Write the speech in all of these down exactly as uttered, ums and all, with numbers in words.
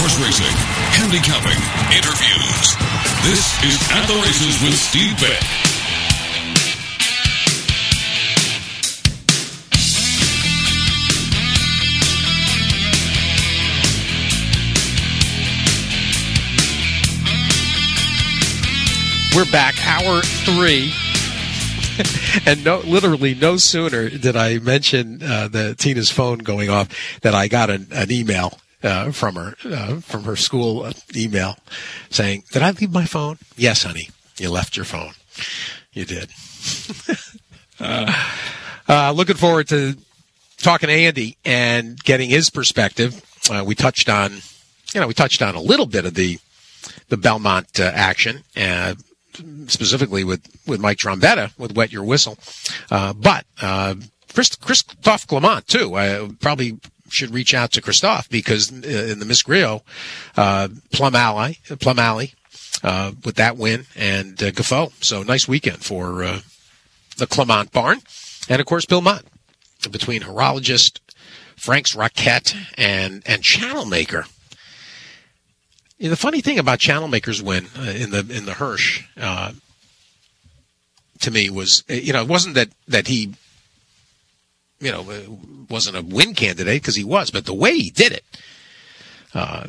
horse racing, handicapping, interviews. This is At the Races with Steve Beck. We're back, hour three. And no, literally no sooner did I mention uh, the Tina's phone going off that I got an, an email uh, from her, uh, from her school uh, email saying, "Did I leave my phone?" "Yes, honey, you left your phone." You did. uh, uh, looking forward to talking to Andy and getting his perspective. Uh, we touched on, you know, we touched on a little bit of the the Belmont uh, action. Uh, specifically with, with Mike Trombetta, with Wet Your Whistle. Uh, but uh, Chris, Christophe Clement, too. I probably should reach out to Christophe because in the Miss Griot, uh, Plum Alley, Plum Alley uh, with that win, and uh, Gaffoe. So nice weekend for uh, the Clement barn. And, of course, Bill Mott, between Horologist, Frank's Roquette, and, and Channel Maker. You know, the funny thing about Channel Maker's win uh, in the in the Hirsch, uh, to me, was, you know, it wasn't that, that he, you know, wasn't a win candidate, because he was, but the way he did it, uh,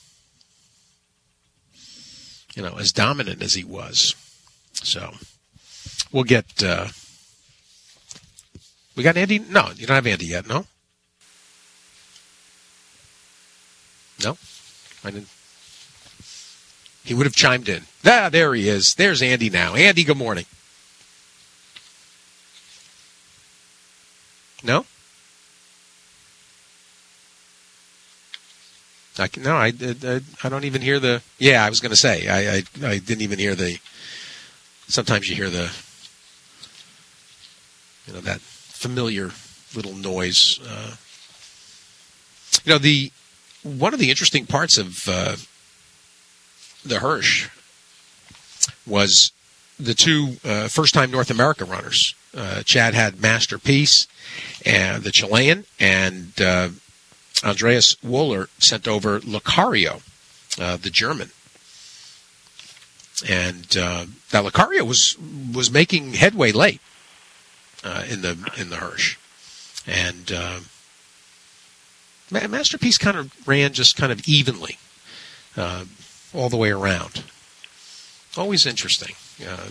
you know, as dominant as he was. So we'll get, uh, we got Andy? No, you don't have Andy yet, no? No? I didn't. He would have chimed in. Ah, there he is. There's Andy now. Andy, good morning. No? I can, no, I, I, I don't even hear the... Yeah, I was going to say. I, I I didn't even hear the... Sometimes you hear the... You know, that familiar little noise. Uh, you know, the one of the interesting parts of... Uh, the Hirsch was the two uh, first-time North America runners. Uh, Chad had Masterpiece, and the Chilean, and uh, Andreas Wohler sent over Lucario, uh, the German. And uh, that Lucario was was making headway late uh, in the in the Hirsch, and uh, Masterpiece kind of ran just kind of evenly. Uh, all the way around. Always interesting. Uh,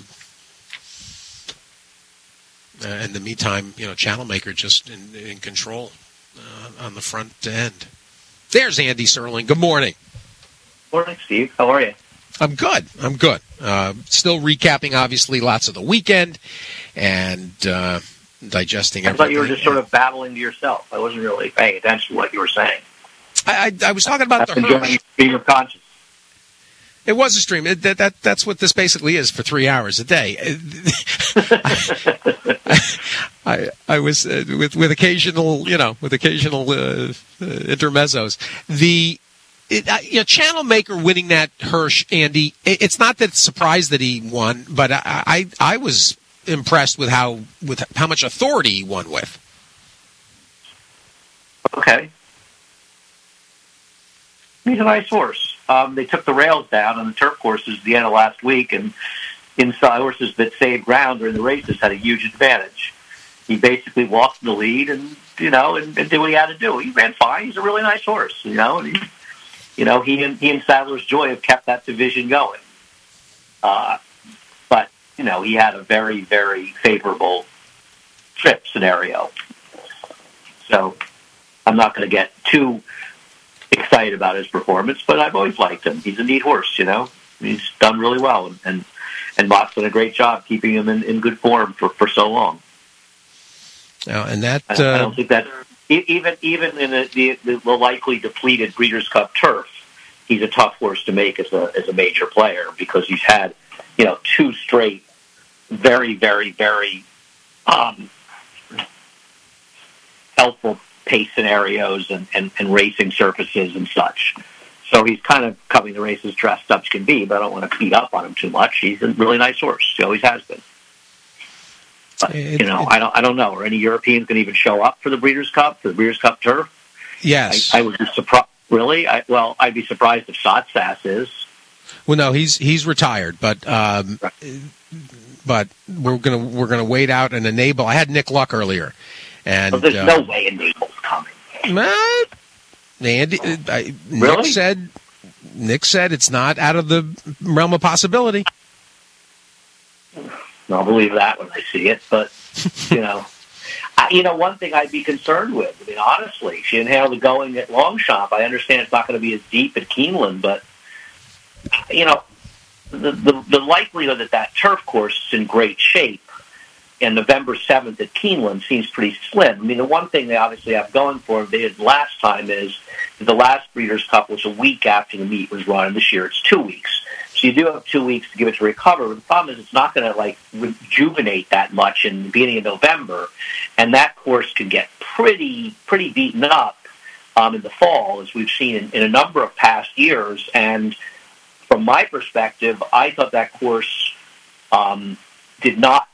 uh, in the meantime, you know, Channel Maker just in, in control uh, on the front end. There's Andy Serling. Good morning. Morning, Steve. How are you? I'm good. I'm good. Uh, still recapping, obviously, lots of the weekend and uh, digesting everything. I thought you were just sort of babbling to yourself. I wasn't really paying attention to what you were saying. I, I, I was talking about That's the Hirsch. Being conscious. It was a stream. It, that, that that's what this basically is for three hours a day. I, I, I was uh, with with occasional, you know, with occasional uh, uh, intermezzos. The it, uh, you know, Channel Maker winning that Hirsch, Andy. It, it's not that surprised that he won, but I, I I was impressed with how with how much authority he won with. Okay. He's a nice horse. Um, they took the rails down on the turf courses at the end of last week, and inside horses that saved ground during the races had a huge advantage. He basically walked in the lead and, you know, and, and did what he had to do. He ran fine. He's a really nice horse, you know. And he, you know, he and, he and Sadler's Joy have kept that division going. Uh, but, you know, he had a very, very favorable trip scenario. So I'm not going to get too excited about his performance, but I've always liked him. He's a neat horse, you know. He's done really well, and and, and Mott's done a great job keeping him in, in good form for, for so long. Oh, and that uh... I, I don't think that even even in the, the, the likely depleted Breeders' Cup turf, he's a tough horse to make as a as a major player, because he's had, you know, two straight very very very um, helpful pace scenarios and, and, and racing surfaces and such. So he's kind of coming to races dressed up as can be, but I don't want to beat up on him too much. He's a really nice horse. He always has been. But, it, you know, it, I don't I don't know. Are any Europeans going to even show up for the Breeders' Cup, for the Breeders' Cup turf? Yes. I, I would be surprised. Really? I, well, I'd be surprised if Sotsas is. Well, no, he's he's retired, but um, Right. but we're gonna we're gonna wait out and enable. I had Nick Luck earlier, and Well, there's uh, no way Enable's coming. uh, Andy, uh, I, Really? Nick said Nick said it's not out of the realm of possibility. I'll believe that when I see it, but you know, I, you know, one thing I'd be concerned with. I mean, honestly, she didn't handle the going at Longchamp. I understand it's not going to be as deep at Keeneland, but you know, the, the the likelihood that that turf course is in great shape and November seventh at Keeneland seems pretty slim. I mean, the one thing they obviously have going for them, they did last time, is that the last Breeders' Cup was a week after the meet was run, and this year it's two weeks. So you do have two weeks to give it to recover. But the problem is it's not going to like rejuvenate that much in the beginning of November, and that course can get pretty pretty beaten up um, in the fall, as we've seen in, in a number of past years. And from my perspective, I thought that course um, did not,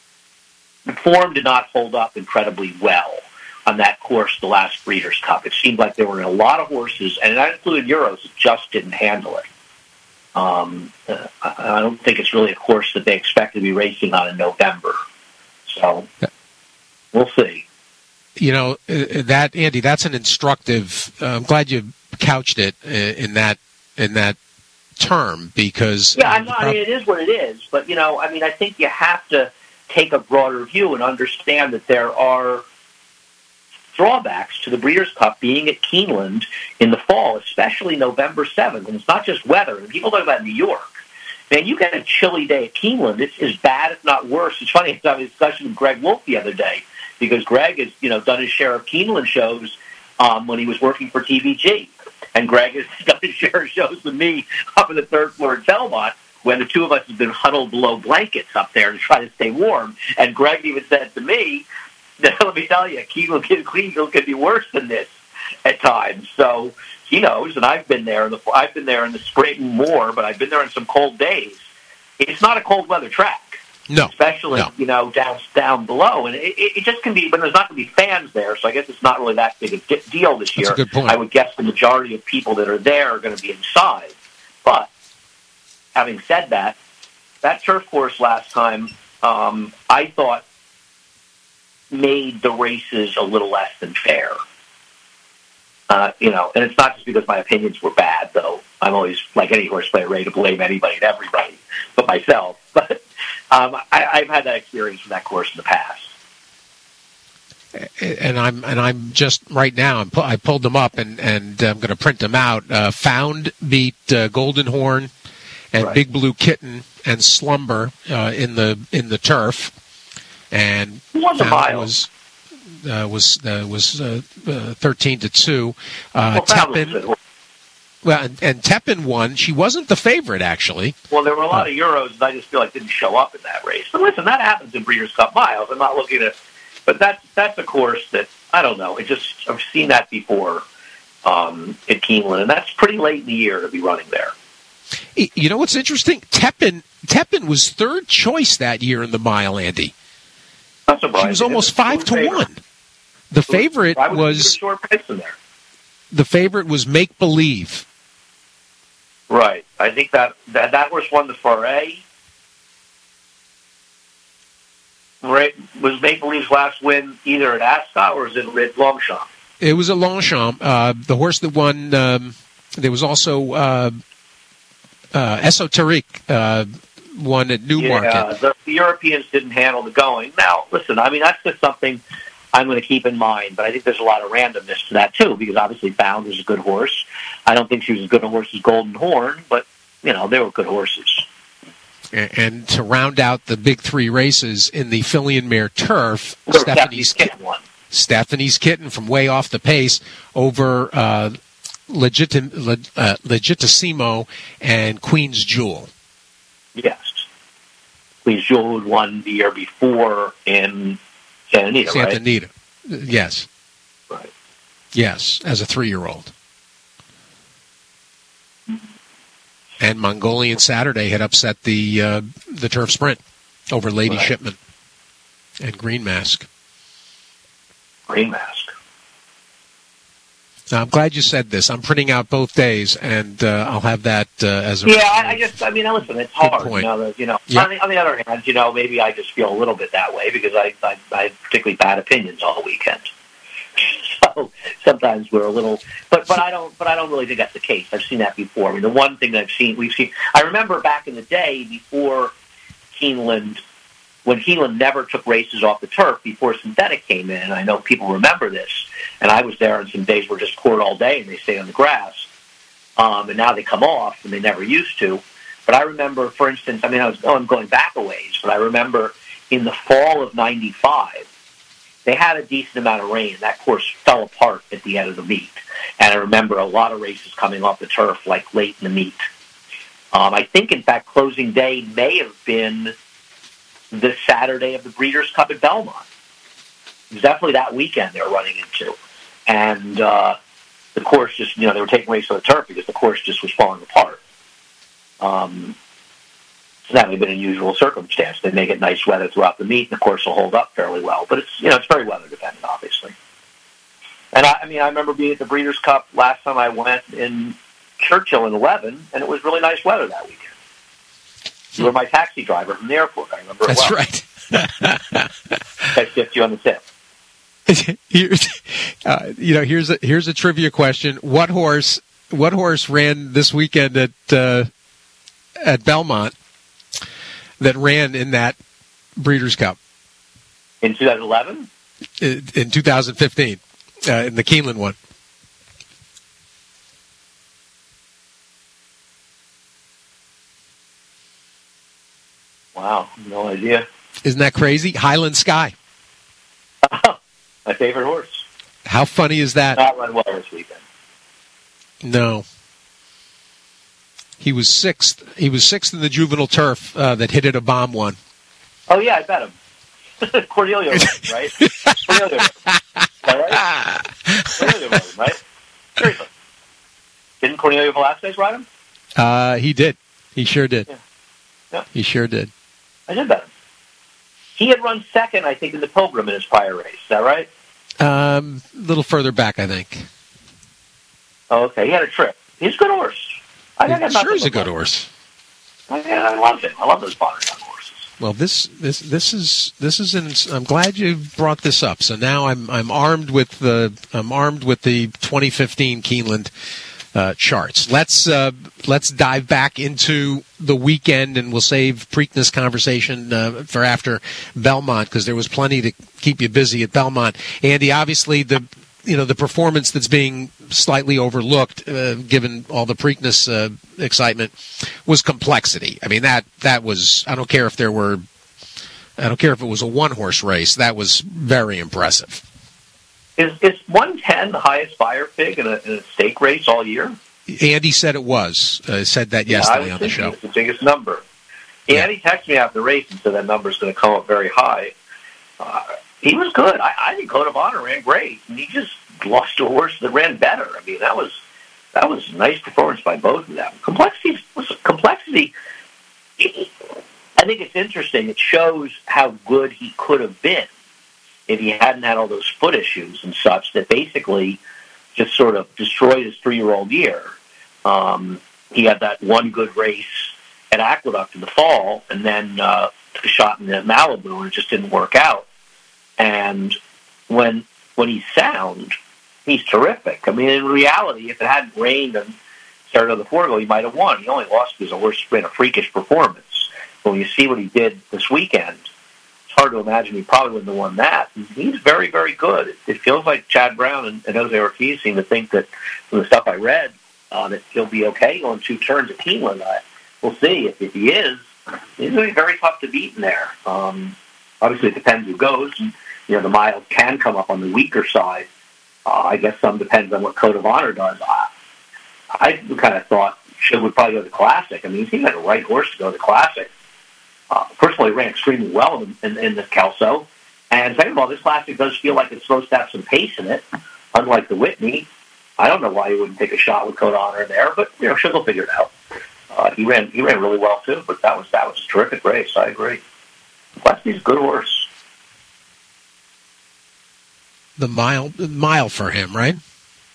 the form did not hold up incredibly well on that course the last Breeders' Cup. It seemed like there were a lot of horses, and that included Euros, that just didn't handle it. Um, uh, I don't think it's really a course that they expect to be racing on in November. So we'll see. You know, uh, that Andy, that's an instructive. Uh, I'm glad you couched it uh, in that in that term, because yeah, I'm not, I mean, it is what it is. But you know, I mean, I think you have to take a broader view and understand that there are drawbacks to the Breeders' Cup being at Keeneland in the fall, especially November seventh. And it's not just weather. And people talk about New York. Man, you get a chilly day at Keeneland, it's as bad, if not worse. It's funny, I was having a discussion with Greg Wolf the other day, because Greg has, you know, done his share of Keeneland shows um, when he was working for T V G. And Greg has done his share of shows with me up in the third floor at Belmont, when the two of us have been huddled below blankets up there to try to stay warm. And Greg even said to me, let me tell you, Keeneland, Cleveland could be worse than this at times. So he knows, and I've been there. In the, I've been there in the spring more, but I've been there in some cold days. It's not a cold weather track, no, especially no. you know down down below, and it, it just can be. But there's not going to be fans there, so I guess it's not really that big a deal this year. That's a good point. I would guess the majority of people that are there are going to be inside. But having said that, that turf course last time, um, I thought, made the races a little less than fair. Uh, you know, and it's not just because my opinions were bad, though. I'm always, like any horse player, ready to blame anybody and everybody but myself. But um, I, I've had that experience with that course in the past. And I'm and I'm just right now. I'm pu- I pulled them up and and I'm going to print them out. Uh, Found beat uh, Golden Horn and Right. Big Blue Kitten and Slumber uh, in the in the turf. And Who won the Found mile? was uh, was uh, was uh, uh, thirteen to two. Uh, Well, Found was Tepin, good. well, and, and Tepin won. She wasn't the favorite, actually. Well, there were a lot of Euros that I just feel like didn't show up in that race. But listen, that happens in Breeders' Cup miles. I'm not looking at, but that's that's a course that I don't know. It just I've seen that before um, at Keeneland, and that's pretty late in the year to be running there. You know what's interesting? Tepin Tepin was third choice that year in the mile, Andy. Not surprising. She was almost Who's five to favorite? one. The favorite Why would was you put a short price in there? the favorite was Make Believe. Right. I think that that, that horse won the Foray. Right. Was Make Believe's last win either at Ascot or is it at Longchamp? It was a Longchamp. Uh, the horse that won. Um, there was also uh, uh, Esoterique uh, won at Newmarket. Yeah, the, the Europeans didn't handle the going. Now, listen, I mean, that's just something I'm going to keep in mind, but I think there's a lot of randomness to that, too, because obviously Found is a good horse. I don't think she was as good a horse as Golden Horn, but, you know, they were good horses. And to round out the big three races in the filly and mare turf, So Stephanie's Kitten won. Stephanie's Kitten from way off the pace over uh, Legitim, Leg, uh, Legitissimo and Queen's Jewel. Yes. Queen's Jewel had won the year before in Santa Anita, Santa right? Anita. Yes. Right. Yes, as a three-year-old. And Mongolian Saturday had upset the uh, the turf sprint over Lady Right. Shipman and Green Mask. Green Mask. I'm glad you said this. I'm printing out both days, and uh, I'll have that uh, as a... Yeah, I, I just, I mean, listen, it's hard. point. You know, the, you know Yep. on, the, on the other hand, you know, maybe I just feel a little bit that way because I, I, I had particularly bad opinions all weekend. So sometimes we're a little, but but I don't, but I don't really think that's the case. I've seen that before. I mean, the one thing that I've seen, we've seen. I remember back in the day before Keeneland, when Keeneland never took races off the turf before synthetic came in. And I know people remember this, and I was there on some days where just court all day and they stay on the grass, um, and now they come off and they never used to. But I remember, for instance, I mean, I was oh, I'm going back a ways, but I remember in the fall of ninety-five. They had a decent amount of rain. That course fell apart at the end of the meet. And I remember a lot of races coming off the turf, like late in the meet. Um, I think, in fact, closing day may have been the Saturday of the Breeders' Cup at Belmont. It was definitely that weekend they were running into. And uh, the course just, you know, they were taking races on the turf because the course just was falling apart. Um So that would have been an unusual circumstance. They may get nice weather throughout the meet, and the course will hold up fairly well. But it's you know it's very weather dependent, obviously. And I, I mean, I remember being at the Breeders' Cup last time I went in Churchill in eleven, and it was really nice weather that weekend. You were my taxi driver from the airport. I remember it That's well. right. I tipped you on the tip. here's, uh, you know, here's a here's a trivia question. What horse? What horse ran this weekend at uh, at Belmont? That ran in that Breeders' Cup In twenty eleven? in, in two thousand fifteen, uh, in the Keeneland one. Wow, no idea. Isn't that crazy? Highland Sky. My favorite horse. How funny is that? Not run well this weekend. No. He was sixth. He was sixth in the juvenile turf uh, that hit it a bomb one. Oh, yeah, I bet him. Cornelio, right? Cornelio. Is that right? Cornelio rode him, right? Seriously. Didn't Cornelio Velasquez ride him? Uh, he did. He sure did. Yeah. Yeah. He sure did. I did bet him. He had run second, I think, in the Pilgrim in his prior race. Is that right? Um, a little further back, I think. Oh, okay. He had a trip. He's a good horse. I think I'm sure he's a good horse. I, I love him. I love those Bonner Young horses. Well, this this this is this is an, I'm glad you brought this up. So now I'm I'm armed with the I'm armed with the twenty fifteen Keeneland uh, charts. Let's uh, let's dive back into the weekend, and we'll save Preakness conversation uh, for after Belmont because there was plenty to keep you busy at Belmont. Andy, obviously the you know the performance that's being slightly overlooked, uh, given all the Preakness uh, excitement, was complexity. I mean that that was. I don't care if there were. I don't care if it was a one horse race. That was very impressive. Is is one ten the highest buyer pig in a, in a stake race all year? Andy said it was. Uh, said that yesterday yeah, on the show. It's the biggest number. Yeah. Andy texted me after the race and said that number is going to come up very high. Uh, he was good. I, I think Code of Honor ran great, and he just lost to a horse that ran better. I mean, that was that was a nice performance by both of them. Complexity was complexity. I think it's interesting. It shows how good he could have been if he hadn't had all those foot issues and such that basically just sort of destroyed his three-year-old year. Um, he had that one good race at Aqueduct in the fall, and then uh, took a shot in the Malibu, and it just didn't work out. And when when he's sound, he's terrific. I mean, in reality, if it hadn't rained and started on the Forgo, he might have won. He only lost because the horse ran a freakish performance. But when you see what he did this weekend, it's hard to imagine he probably wouldn't have won that. And he's very, very good. It, it feels like Chad Brown and, and Jose Ortiz seem to think that from the stuff I read, uh, that he'll be okay on two turns at Keeneland. I, we'll see. If, if he is, he's going to be very tough to beat in there. Um, obviously, it depends who goes. And, you know, the miles can come up on the weaker side. Uh, I guess some depends on what Code of Honor does. I, I kind of thought Shib would probably go to the Classic. I mean, he seemed like a right horse to go to the Classic. Uh, first of all, he ran extremely well in, in, in the Kelso. And second of all, this Classic does feel like it's supposed to have some pace in it, unlike the Whitney. I don't know why he wouldn't take a shot with Code of Honor in there, but, you know, Shib will figure it out. Uh, he ran he ran really well, too, but that was that was a terrific race. I agree. Wesley's a good horse. The mile mile for him, right?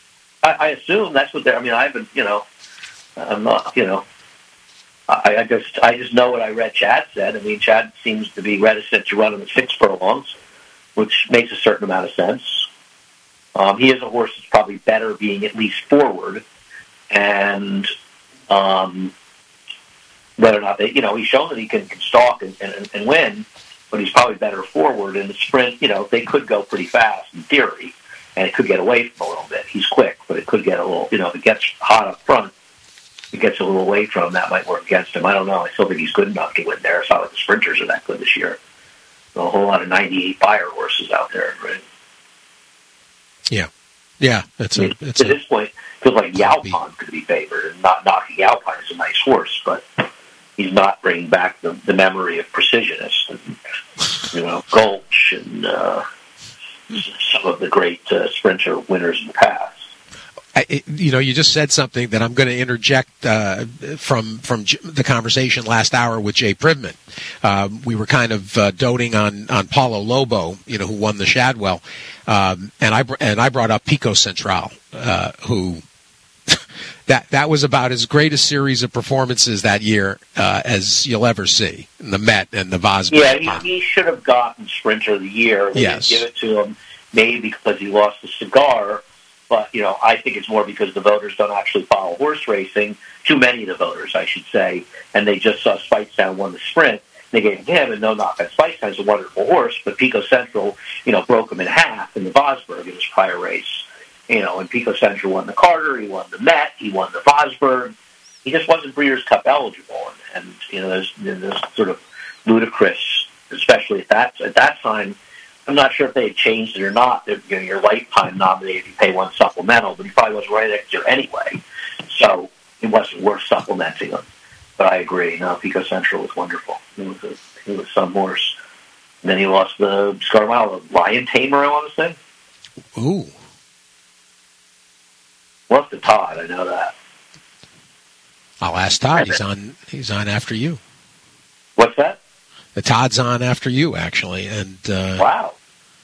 I, I assume that's what they're. I mean, I haven't. You know, I'm not. You know, I, I just I just know what I read. Chad said. I mean, Chad seems to be reticent to run in the six furlongs, which makes a certain amount of sense. Um, he is a horse that's probably better being at least forward, and um, whether or not they, you know, he's shown that he can, can stalk and, and, and win, but he's probably better forward. In the sprint, you know, they could go pretty fast in theory, and it could get away from him a little bit. He's quick, but it could get a little, you know, if it gets hot up front, it gets a little away from him, that might work against him. I don't know. I still think he's good enough to win there. It's not like the sprinters are that good this year. There's a whole lot of ninety-eight fire horses out there, right? Yeah. Yeah. That's a, that's At a, this point, it feels like Yaupon could be favored, and not knocking Yaupon is a nice horse, but he's not bringing back the, the memory of Precisionist and, you know, Gulch and uh, some of the great uh, sprinter winners in the past. I, you know, you just said something that I'm going to interject uh, from from J- the conversation last hour with Jay Privman. Um, we were kind of uh, doting on on Paulo Lobo, you know, who won the Shadwell, um, and I br- and I brought up Pico Central, uh, who that that was about as great a series of performances that year uh, as you'll ever see in the Met and the Vosburg. Yeah, he, he should have gotten Sprinter of the Year. They yes, didn't give it to him maybe because he lost the cigar. But, you know, I think it's more because the voters don't actually follow horse racing. Too many of the voters, I should say. And they just saw Speightstown won the sprint. They gave it to him, and no knock on Speightstown. He's a wonderful horse. But Pico Central, you know, broke him in half in the Vosburg in his prior race. You know, and Pico Central won the Carter. He won the Met. He won the Vosburg. He just wasn't Breeders' Cup eligible. And, and you know, there's, there's sort of ludicrous, especially at that at that time. I'm not sure if they had changed it or not. You know, your lifetime nominated, you pay one supplemental, but he probably wasn't right next year anyway. So it wasn't worth supplementing him. But I agree. No, Pico Central was wonderful. He was, a, he was some horse. And then he lost the Scarmile, the Lion Tamer, I want to say. Ooh. Lost to Todd, I know that. I'll ask Todd. He's on. He's on after you. What's that? The Todd's on after you, actually, and uh, wow,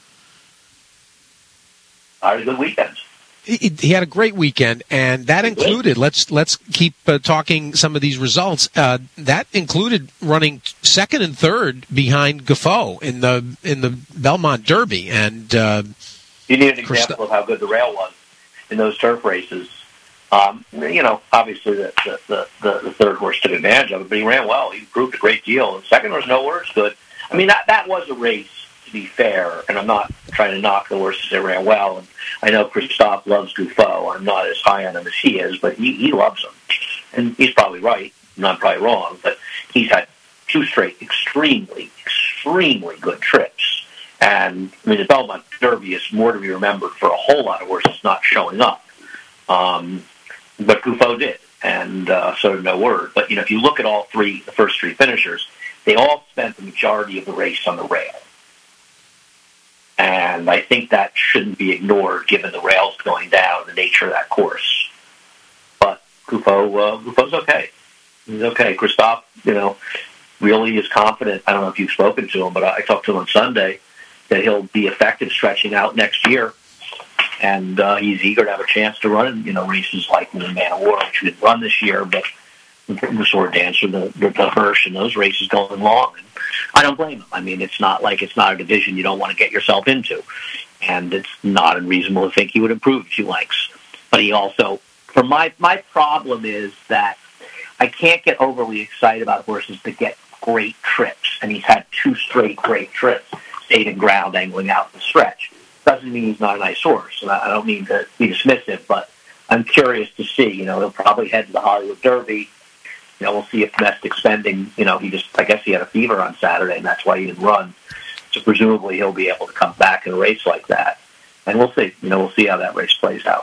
I had a good weekend. He, he had a great weekend, and that included. Let's let's keep uh, talking some of these results. Uh, that included running second and third behind Gufo in the in the Belmont Derby, and uh, you need an example Christ- of how good the rail was in those turf races. Um, you know, obviously the, the, the, the third horse took advantage of it, but he ran well. He proved a great deal. And the second horse, no words good. I mean, that that was a race, to be fair, and I'm not trying to knock the horses that ran well. And I know Christophe loves Gufo. I'm not as high on him as he is, but he, he loves him. And he's probably right. I'm not probably wrong, but he's had two straight extremely, extremely good trips. And, I mean, the Belmont Derby is more to be remembered for a whole lot of horses not showing up. Um... But Gufo did, and uh, so no word. But, you know, if you look at all three, the first three finishers, they all spent the majority of the race on the rail. And I think that shouldn't be ignored, given the rails going down, the nature of that course. But Gufo, uh, Gufo's okay. He's okay. Christophe, you know, really is confident. I don't know if you've spoken to him, but I talked to him on Sunday, that he'll be effective stretching out next year. And uh, he's eager to have a chance to run, you know, races like the Man of War, which we didn't run this year, but the Sword Dancer, the, the, the Hirsch, and those races going long. And I don't blame him. I mean, it's not like it's not a division you don't want to get yourself into. And it's not unreasonable to think he would improve a few lengths. But he also, for my, my problem is that I can't get overly excited about horses that get great trips. And he's had two straight great trips, stayed in ground, angling out the stretch. Doesn't mean he's not a nice horse, and I don't mean to be dismissive, but I'm curious to see. You know, he'll probably head to the Hollywood Derby. You know, we'll see if domestic spending, you know, he just, I guess he had a fever on Saturday, and that's why he didn't run. So presumably he'll be able to come back in a race like that. And we'll see. You know, we'll see how that race plays out.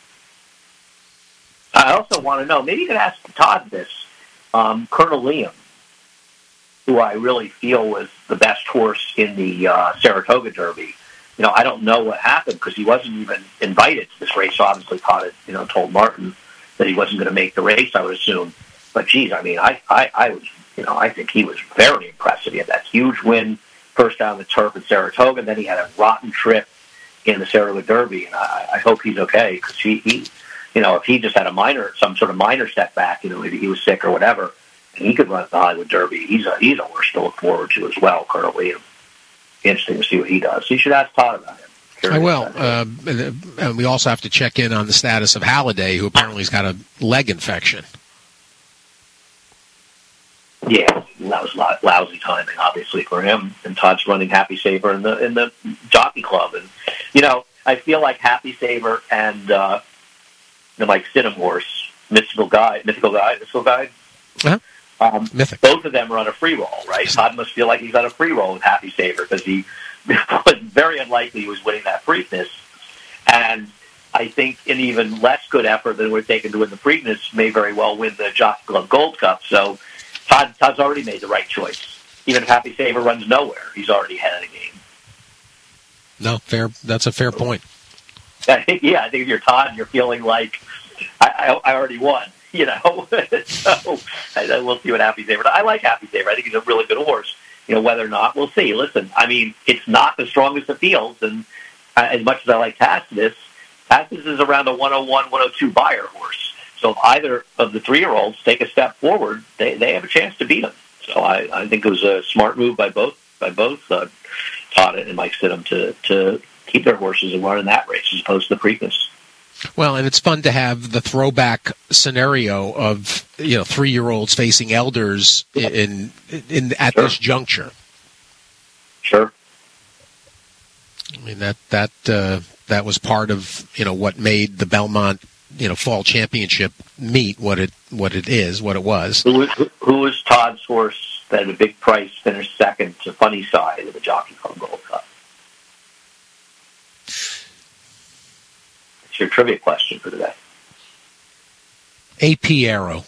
I also want to know, maybe you could ask Todd this, um, Colonel Liam, who I really feel was the best horse in the uh, Saratoga Derby. You know, I don't know what happened because he wasn't even invited to this race. So obviously, Todd had, you know, told Martin that he wasn't going to make the race, I would assume. But, geez, I mean, I, I, I was, you know, I think he was very impressive. He had that huge win, first down the turf at Saratoga, and then he had a rotten trip in the Saratoga Derby. And I, I hope he's okay because he, he, you know, if he just had a minor, some sort of minor setback, you know, maybe he was sick or whatever, and he could run the Hollywood Derby, he's a he's a horse to look forward to as well. Colonel William. Interesting to see what he does. You should ask Todd about him. I will. Uh, and we also have to check in on the status of Halliday, who apparently has got a leg infection. Yeah, that was lousy timing, obviously, for him. And Todd's running Happy Saver in the in the Jockey Club, and you know, I feel like Happy Saver and uh, the Mike Stidham horse, Mystical Guide, Mythical Guide, Mythical Guide. Uh-huh. Um, Mythic. Both of them are on a free roll, right? Todd must feel like he's on a free roll with Happy Saver because he was very unlikely he was winning that Preakness. And I think an even less good effort than we're taking to win the Preakness may very well win the Jockey Club Gold Cup. So Todd, Todd's already made the right choice. Even if Happy Saver runs nowhere, he's already ahead of the game. No, fair. That's a fair point. I think, yeah, I think if you're Todd, you're feeling like I, I, I already won. You know, so I, we'll see what Happy Saver. I like Happy Saver. I think he's a really good horse. You know, whether or not, we'll see. Listen, I mean, it's not the strongest of fields, and uh, as much as I like Tacitus, Tacitus is around a one oh one, one oh two buyer horse. So if either of the three-year-olds take a step forward, they, they have a chance to beat him. So I, I think it was a smart move by both by both uh, Todd and Mike Stidham to to keep their horses and run in that race as opposed to the Preakness. Well, and it's fun to have the throwback scenario of, you know, three-year-olds facing elders in in, in at Sure. this juncture. Sure. I mean, that that uh, that was part of, you know, what made the Belmont, you know, Fall Championship meet what it what it is, what it was. Who was, who was Todd's horse that at a big price finished second to Funny Side of the Jockey Club Gold Cup? It's your trivia question for today. A P Arrow.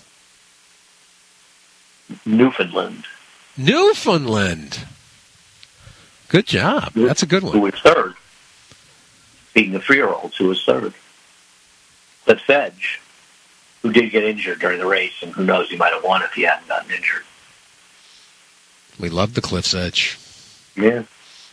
Newfoundland. Newfoundland. Good job. That's a good Who one. was third? Beating the three-year-olds, who was third? Cliff's Edge, who did get injured during the race, and who knows, he might have won if he hadn't gotten injured. We love the Cliff's Edge. Yeah.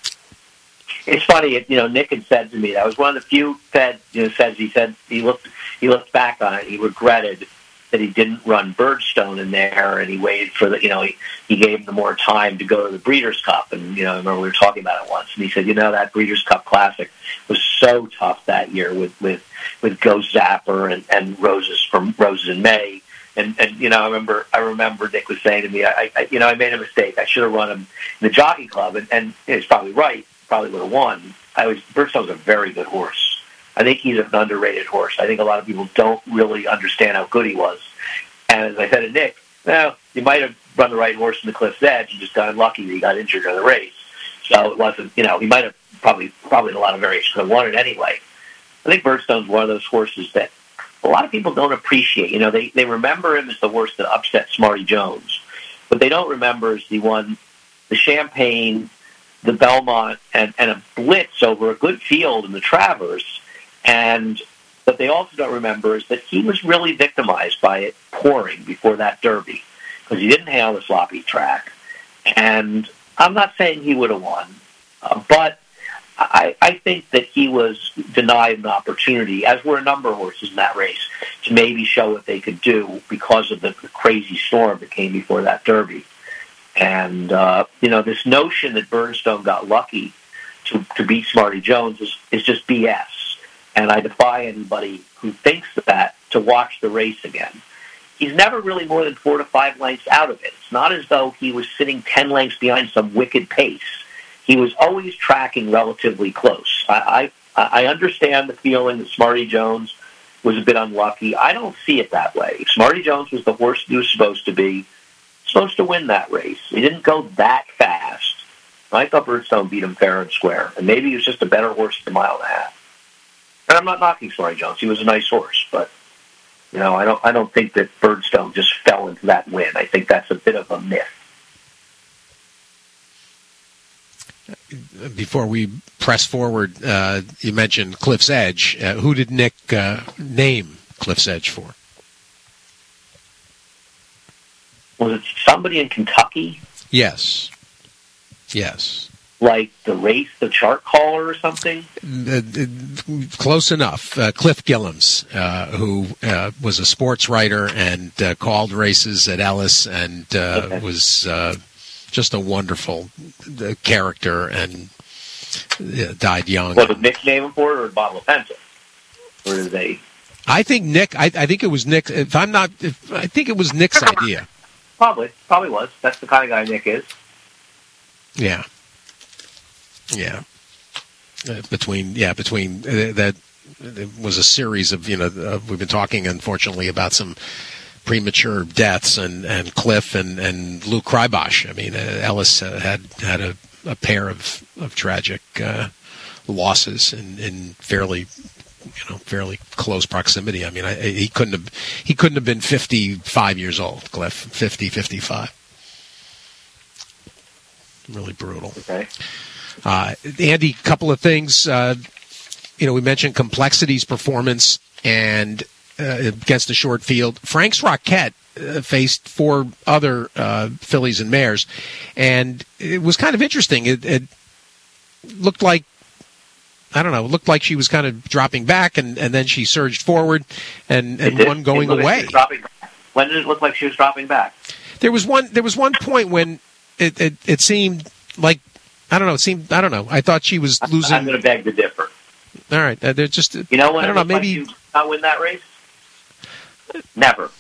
It's funny, you know, Nick had said to me, that was one of the few said, you know, says he said he looked he looked back on it, he regretted that he didn't run Birdstone in there, and he waited for the, you know, he, he gave him more time to go to the Breeders' Cup, and, you know, I remember we were talking about it once, and he said, you know, that Breeders' Cup Classic was so tough that year with, with, with Ghost Zapper and, and Roses from Roses in May, and, and, you know, I remember, I remember Nick was saying to me, I, I you know, I made a mistake, I should have run him in the Jockey Club, and, and he's probably right, probably would have won. I was, Birdstone's a very good horse. I think he's an underrated horse. I think a lot of people don't really understand how good he was. And as I said to Nick, well, you might have run the right horse in the Cliff's Edge and just got unlucky that he got injured in the race. So it wasn't, you know, he might have probably, probably in a lot of variations could have won it anyway. I think Birdstone's one of those horses that a lot of people don't appreciate. You know, they, they remember him as the horse that upset Smarty Jones. What they don't remember is he won the Champagne, the Belmont, and, and a blitz over a good field in the Travers. And what they also don't remember is that he was really victimized by it pouring before that Derby because he didn't handle the sloppy track. And I'm not saying he would have won, uh, but I, I think that he was denied an opportunity, as were a number of horses in that race, to maybe show what they could do because of the, the crazy storm that came before that Derby. And, uh, you know, this notion that Birdstone got lucky to, to beat Smarty Jones is, is just B S. And I defy anybody who thinks that to watch the race again. He's never really more than four to five lengths out of it. It's not as though he was sitting ten lengths behind some wicked pace. He was always tracking relatively close. I, I, I understand the feeling that Smarty Jones was a bit unlucky. I don't see it that way. Smarty Jones was the horse he was supposed to be, supposed to win that race. He didn't go that fast. I thought Birdstone beat him fair and square, and maybe he was just a better horse than a mile and a half. And I'm not knocking Smarty Jones. He was a nice horse, but you know, I don't. I don't think that Birdstone just fell into that win. I think that's a bit of a myth. Before we press forward, uh, you mentioned Cliff's Edge. Uh, who did Nick uh, name Cliff's Edge for? Was it somebody in Kentucky? Yes. Yes. like the race, the chart caller or something? Uh, close enough. Uh, Cliff Gillums, uh, who uh, was a sports writer and uh, called races at Ellis, and uh, okay. was uh, just a wonderful uh, character, and uh, died young. What, did Nick name him for it, or Bob LaPenta? Or did they? I think Nick. I, I think it was Nick. If I'm not, if, I think it was Nick's idea. Probably, probably was. That's the kind of guy Nick is. Yeah. Yeah, uh, between yeah between uh, that it was a series of you know uh, we've been talking unfortunately about some premature deaths, and, and Cliff and, and Lou Krybosh. I mean uh, Ellis uh, had had a, a pair of of tragic uh, losses in, in fairly you know fairly close proximity. I mean I, he couldn't have he couldn't have been fifty-five years old. Cliff, fifty, fifty-five. Really brutal. Okay. Uh, Andy, a couple of things. Uh, you know, we mentioned Complexity's performance and uh, against the short field. Frank's Rocket uh, faced four other uh, fillies and mares, and it was kind of interesting. It, it looked like, I don't know, it looked like she was kind of dropping back, and, and then she surged forward, and, and one going away. When did it look like she was dropping back? There was one. There was one point when it, it, it seemed like. I don't know. It seemed. I don't know. I thought she was losing. I'm going to beg to differ. All right. Uh, they're just. You know when I don't know. Maybe like she not win that race. Never.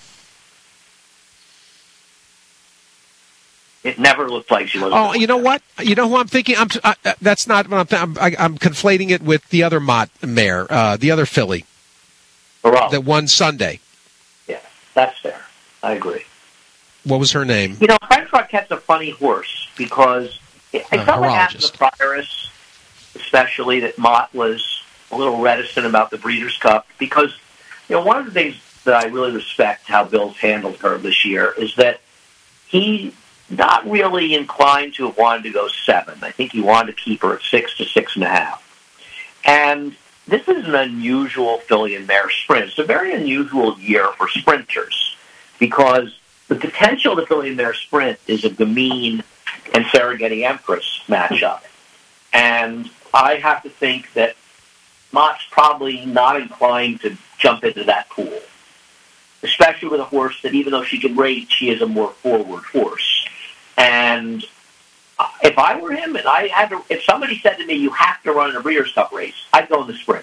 It never looked like she was. Oh, you know what? You know who I'm thinking? I'm. I, uh, that's not what I'm. Th- I'm, I, I'm conflating it with the other Mott mare, uh, the other filly Hurrah. that won Sunday. Yeah, that's fair. I agree. What was her name? You know, Frank's Rockette's a funny horse because. I Uh, felt like after the Prioress, especially, that Mott was a little reticent about the Breeders' Cup because, you know, one of the things that I really respect how Bill's handled her this year is that he not really inclined to have wanted to go seven. I think he wanted to keep her at six to six and a half. And this is an unusual filly and mare sprint. It's a very unusual year for sprinters because the potential of the filly and mare sprint is a Gamine and Serengeti Empress matchup. And I have to think that Mott's probably not inclined to jump into that pool, especially with a horse that even though she can rate, she is a more forward horse. And if I were him and I had to, if somebody said to me, you have to run in a Breeders' Cup race, I'd go in the sprint.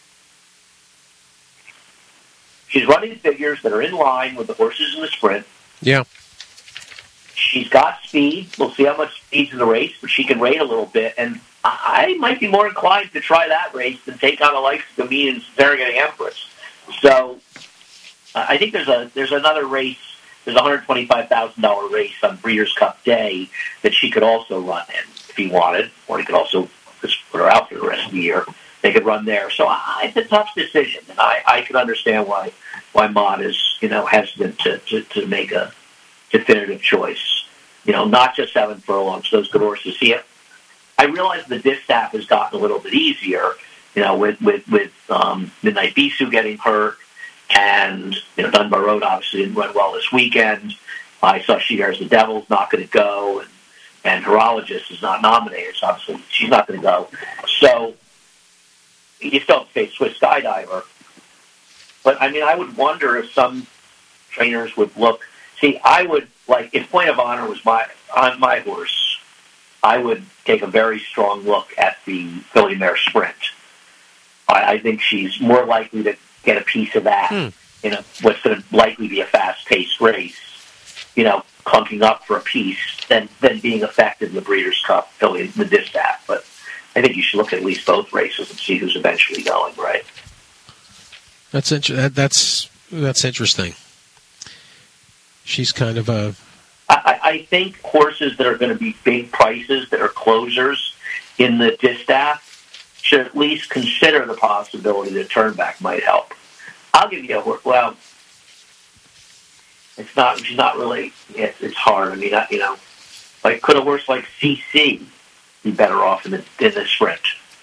She's running figures that are in line with the horses in the sprint. Yeah. She's got speed. We'll see how much speed's in the race, but she can rate a little bit. And I might be more inclined to try that race than take on the likes of Gamine and Serengeti Empress. So uh, I think there's a there's another race. There's a one hundred twenty-five thousand dollars race on Breeders' Cup Day that she could also run in if he wanted, or he could also just put her out for the rest of the year. They could run there. So uh, it's a tough decision, and I, I can understand why why Mott is you know hesitant to, to, to make a definitive choice. You know, not just seven furlongs, those good horses. See, I realize the distaff has gotten a little bit easier, you know, with, with, with um, Midnight Bisou getting hurt, and, you know, Dunbar Road obviously didn't run well this weekend. I saw She Dares the Devil's not going to go, and, and Horologist is not nominated, so obviously she's not going to go. So, you still have to face Swiss Skydiver. But, I mean, I would wonder if some trainers would look. See, I would, like, if Point of Honor was my on my horse, I would take a very strong look at the filly mare sprint. I, I think she's more likely to get a piece of that hmm. in a, what's going to likely be a fast-paced race, you know, clunking up for a piece than, than being effective in the Breeders' Cup, filly, the distaff. But I think you should look at least both races and see who's eventually going, right? That's inter- that, that's that's interesting. She's kind of a... I, I think horses that are going to be big prices, that are closers in the distaff, should at least consider the possibility that Turnback might help. I'll give you a horse. Well, it's not. She's not really. It's, it's hard. I mean, I, you know, like could a horse like C C be better off in the in the sprint?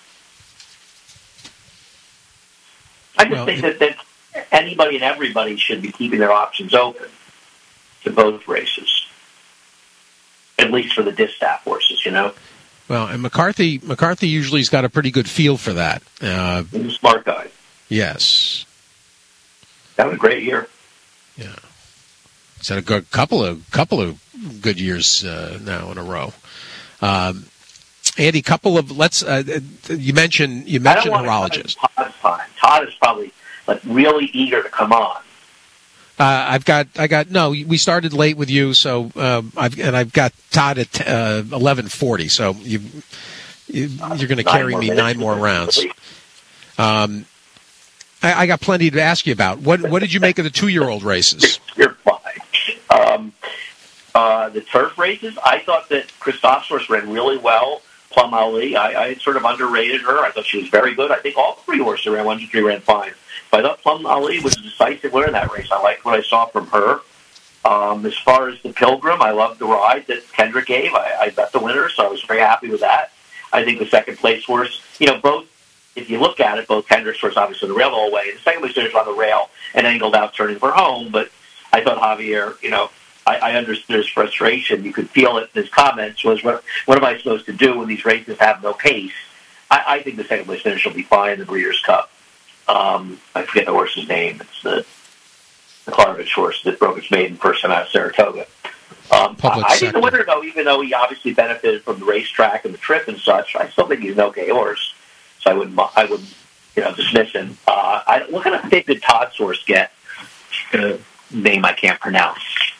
I just well, think it, that, that anybody and everybody should be keeping their options open to both races, at least for the distaff horses, you know? Well, and McCarthy McCarthy usually's got a pretty good feel for that. Uh, He's a smart guy. Yes. That was a great year. Yeah. He's had a good couple of couple of good years uh, now in a row. Um, Andy, couple of let's. Uh, you mentioned you mentioned horologist. Todd's fine. Todd is probably like really eager to come on. Uh, I've got, I got, no, we started late with you, so, um, I've, and I've got Todd at, uh, eleven forty, so you, you you're going to carry me nine more rounds. Um, I, I got plenty to ask you about. What, what did you make of the two-year-old races? You're fine. Um, uh, the turf races, I thought that Christophorus ran really well. Plum Ali, I, I sort of underrated her. I thought she was very good. I think all three horses ran one, two, three ran fine. But I thought Plum Ali was a decisive winner in that race. I liked what I saw from her. Um, as far as the Pilgrim, I loved the ride that Kendrick gave. I, I bet the winner, so I was very happy with that. I think the second place horse, you know, both, if you look at it, both Kendrick's horse obviously on the rail the whole way. The second place finished on the rail and angled out turning for home. But I thought Javier, you know, I, I understood his frustration. You could feel it in his comments was, what, what am I supposed to do when these races have no pace? I, I think the second place finish will be fine in the Breeders' Cup. Um, I forget the horse's name. It's the, the Klarovich horse that broke its maiden first time out of Saratoga. Um, I, I think the winner, though, even though he obviously benefited from the racetrack and the trip and such, I still think he's an okay horse. So I wouldn't, I wouldn't, you know, dismiss him. Uh, I, what kind of pick did Todd's horse get? A name I can't pronounce.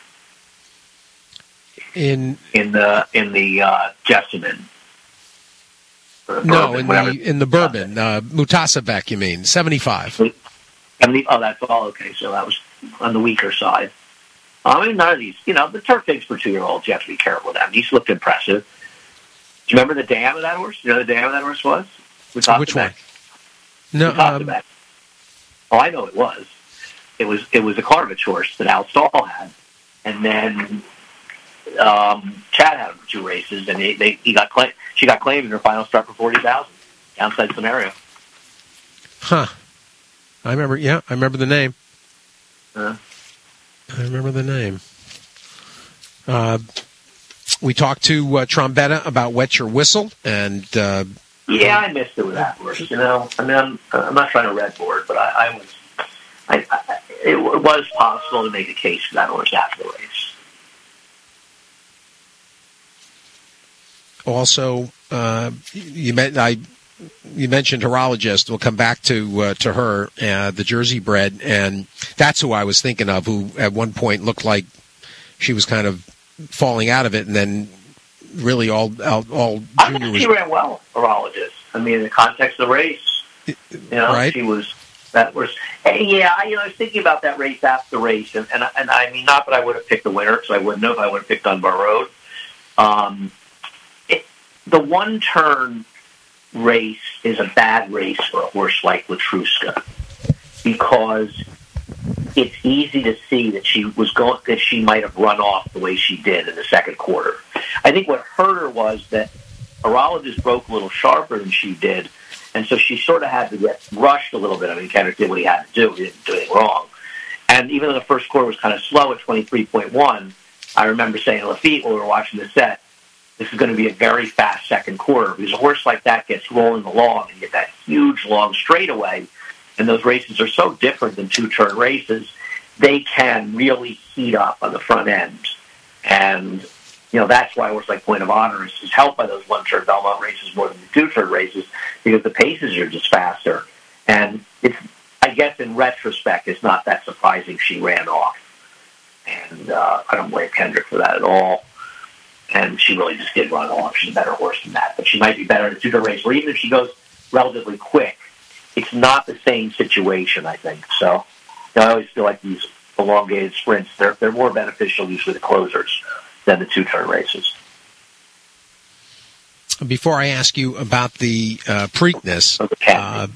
In in the in the uh, Jessamine. No, in the in the Bourbon, uh, Mutasabek, you mean seventy-five? seventy, oh, that's all okay. So that was on the weaker side. I mean, none of these, you know, the turf things for two-year-olds. You have to be careful with them. These looked impressive. Do you remember the dam of that horse? You know the dam of that horse was? Mutasabek. Which one? No. Um, oh, I know it was. It was it was a Klarovich horse that Al Stahl had, and then. Um, Chad had him for two races, and they, they, he got claim, she got claimed in her final start for forty thousand downside scenario. Huh? I remember. Yeah, I remember the name. Uh, I remember the name. Uh, we talked to uh, Trombetta about Wet Your Whistle, and uh, yeah, I missed it with that horse. You know, I mean, I'm, I'm not trying to red board, but I, I was. I, I, it was possible to make a case for that horse after the race. Also, uh, you met, I, you mentioned horologist. We'll come back to uh, to her, uh, the Jersey bred, and that's who I was thinking of. Who at one point looked like she was kind of falling out of it, and then really all all, all I junior think was. She ran well, horologist. I mean, in the context of the race, you know, right? She was that was. Hey, yeah, I, you know, I was thinking about that race after the race, and and, and I mean, not that I would have picked the winner, because I wouldn't know if I would have picked Dunbar Road. Um. The one-turn race is a bad race for a horse like Latruska because it's easy to see that she was going that she might have run off the way she did in the second quarter. I think what hurt her was that horologist broke a little sharper than she did, and so she sort of had to get rushed a little bit. I mean, Kendrick did what he had to do; he didn't do anything wrong. And even though the first quarter was kind of slow at twenty-three point one, I remember saying to Lafitte when we were watching the set, this is going to be a very fast second quarter because a horse like that gets rolling along and you get that huge long straightaway. And those races are so different than two-turn races. They can really heat up on the front end. And, you know, that's why a horse like Point of Honor is, is helped by those one-turn Belmont races more than the two-turn races because the paces are just faster. And it's, I guess in retrospect, it's not that surprising she ran off. And uh, I don't blame Kendrick for that at all. And she really just did run off. She's a better horse than that. But she might be better in a two-turn race. Where even if she goes relatively quick, it's not the same situation, I think. So you know, I always feel like these elongated sprints, they're, they're more beneficial usually to closers than the two-turn races. Before I ask you about the uh, Preakness, uh,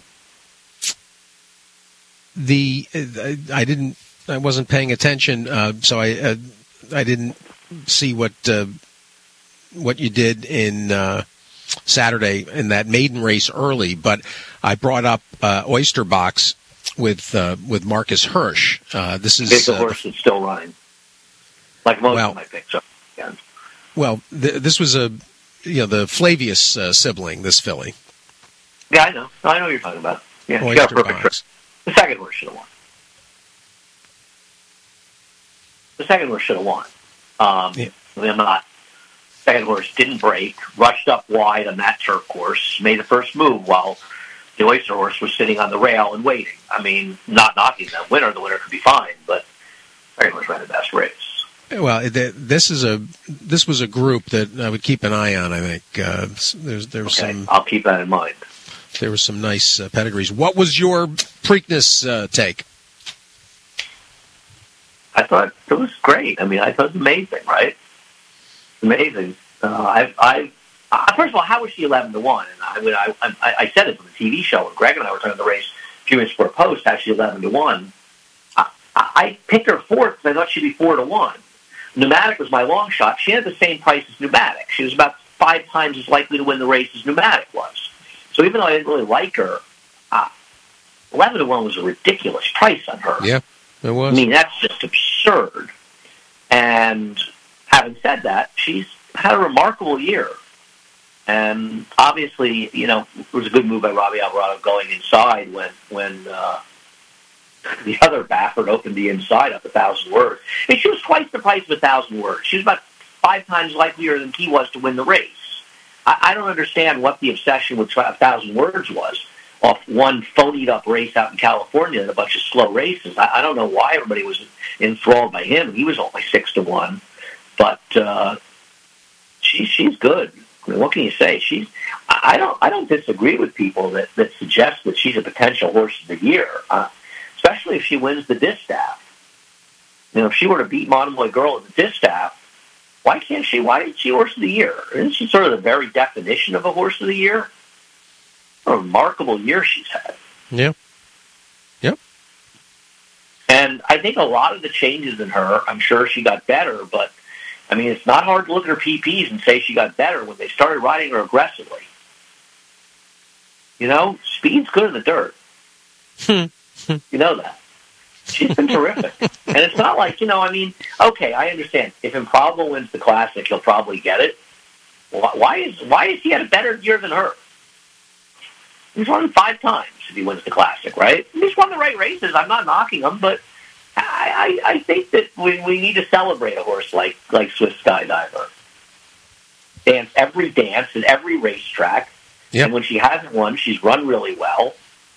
the uh, I didn't, I wasn't paying attention, uh, so I uh, I didn't see what uh, what you did in uh, Saturday in that maiden race early, but I brought up uh, Oyster Box with uh, with Marcus Hirsch. Uh, this is the horse that's still running, like most well, of my picks up. Yeah. Well, th- this was a you know, the Flavius uh, sibling, this filly. Yeah, I know. I know what you're talking about. Yeah, she got a perfect trip. The second horse should have won. The second horse should have won. Um, yeah. I'm not. Second horse didn't break, rushed up wide on that turf course, made the first move while the Oyster horse was sitting on the rail and waiting. I mean, not knocking the winner. The winner could be fine, but second horse ran the best race. Well, this is a this was a group that I would keep an eye on. I think uh, there's there's okay, some. I'll keep that in mind. There were some nice uh, pedigrees. What was your Preakness uh, take? I thought it was great. I mean, I thought it was amazing, right? Amazing. Uh, I, I, uh, first of all, how was she eleven to one? And I, mean, I, I, I said it on the T V show when Greg and I were talking the race a few minutes before post. How she eleven to one? I, I picked her fourth because I thought she'd be four to one. Pneumatic was my long shot. She had the same price as Pneumatic. She was about five times as likely to win the race as Pneumatic was. So even though I didn't really like her, uh, eleven to one was a ridiculous price on her. Yeah, it was. I mean, that's just absurd. And having said that, she's had a remarkable year. And obviously, you know, it was a good move by Robbie Alvarado going inside when when uh, the other Baffert opened the inside up a thousand words. And she was twice the price of a thousand words. She was about five times likelier than he was to win the race. I, I don't understand what the obsession with a thousand words was off one phonied up race out in California and a bunch of slow races. I, I don't know why everybody was enthralled by him. He was only six to one. But uh, she, she's good. I mean, what can you say? She's. I don't. I don't disagree with people that, that suggest that she's a potential horse of the year, uh, especially if she wins the distaff. You know, if she were to beat Monomoy Girl at the distaff, why can't she? Why is she horse of the year? Isn't she sort of the very definition of a horse of the year? What a remarkable year she's had. Yeah. Yep. And I think a lot of the changes in her, I'm sure she got better, but. I mean, it's not hard to look at her P Ps and say she got better when they started riding her aggressively. You know, speed's good in the dirt. You know that. She's been terrific. And it's not like, you know, I mean, okay, I understand. If Improbable wins the Classic, he'll probably get it. Why is why is he had a better year than her? He's won five times if he wins the Classic, right? He's won the right races. I'm not knocking him, but I, I, I think that we, we need to celebrate a horse like, like Swiss Skydiver. Dance every dance and every racetrack. Yep. And when she hasn't won, she's run really well.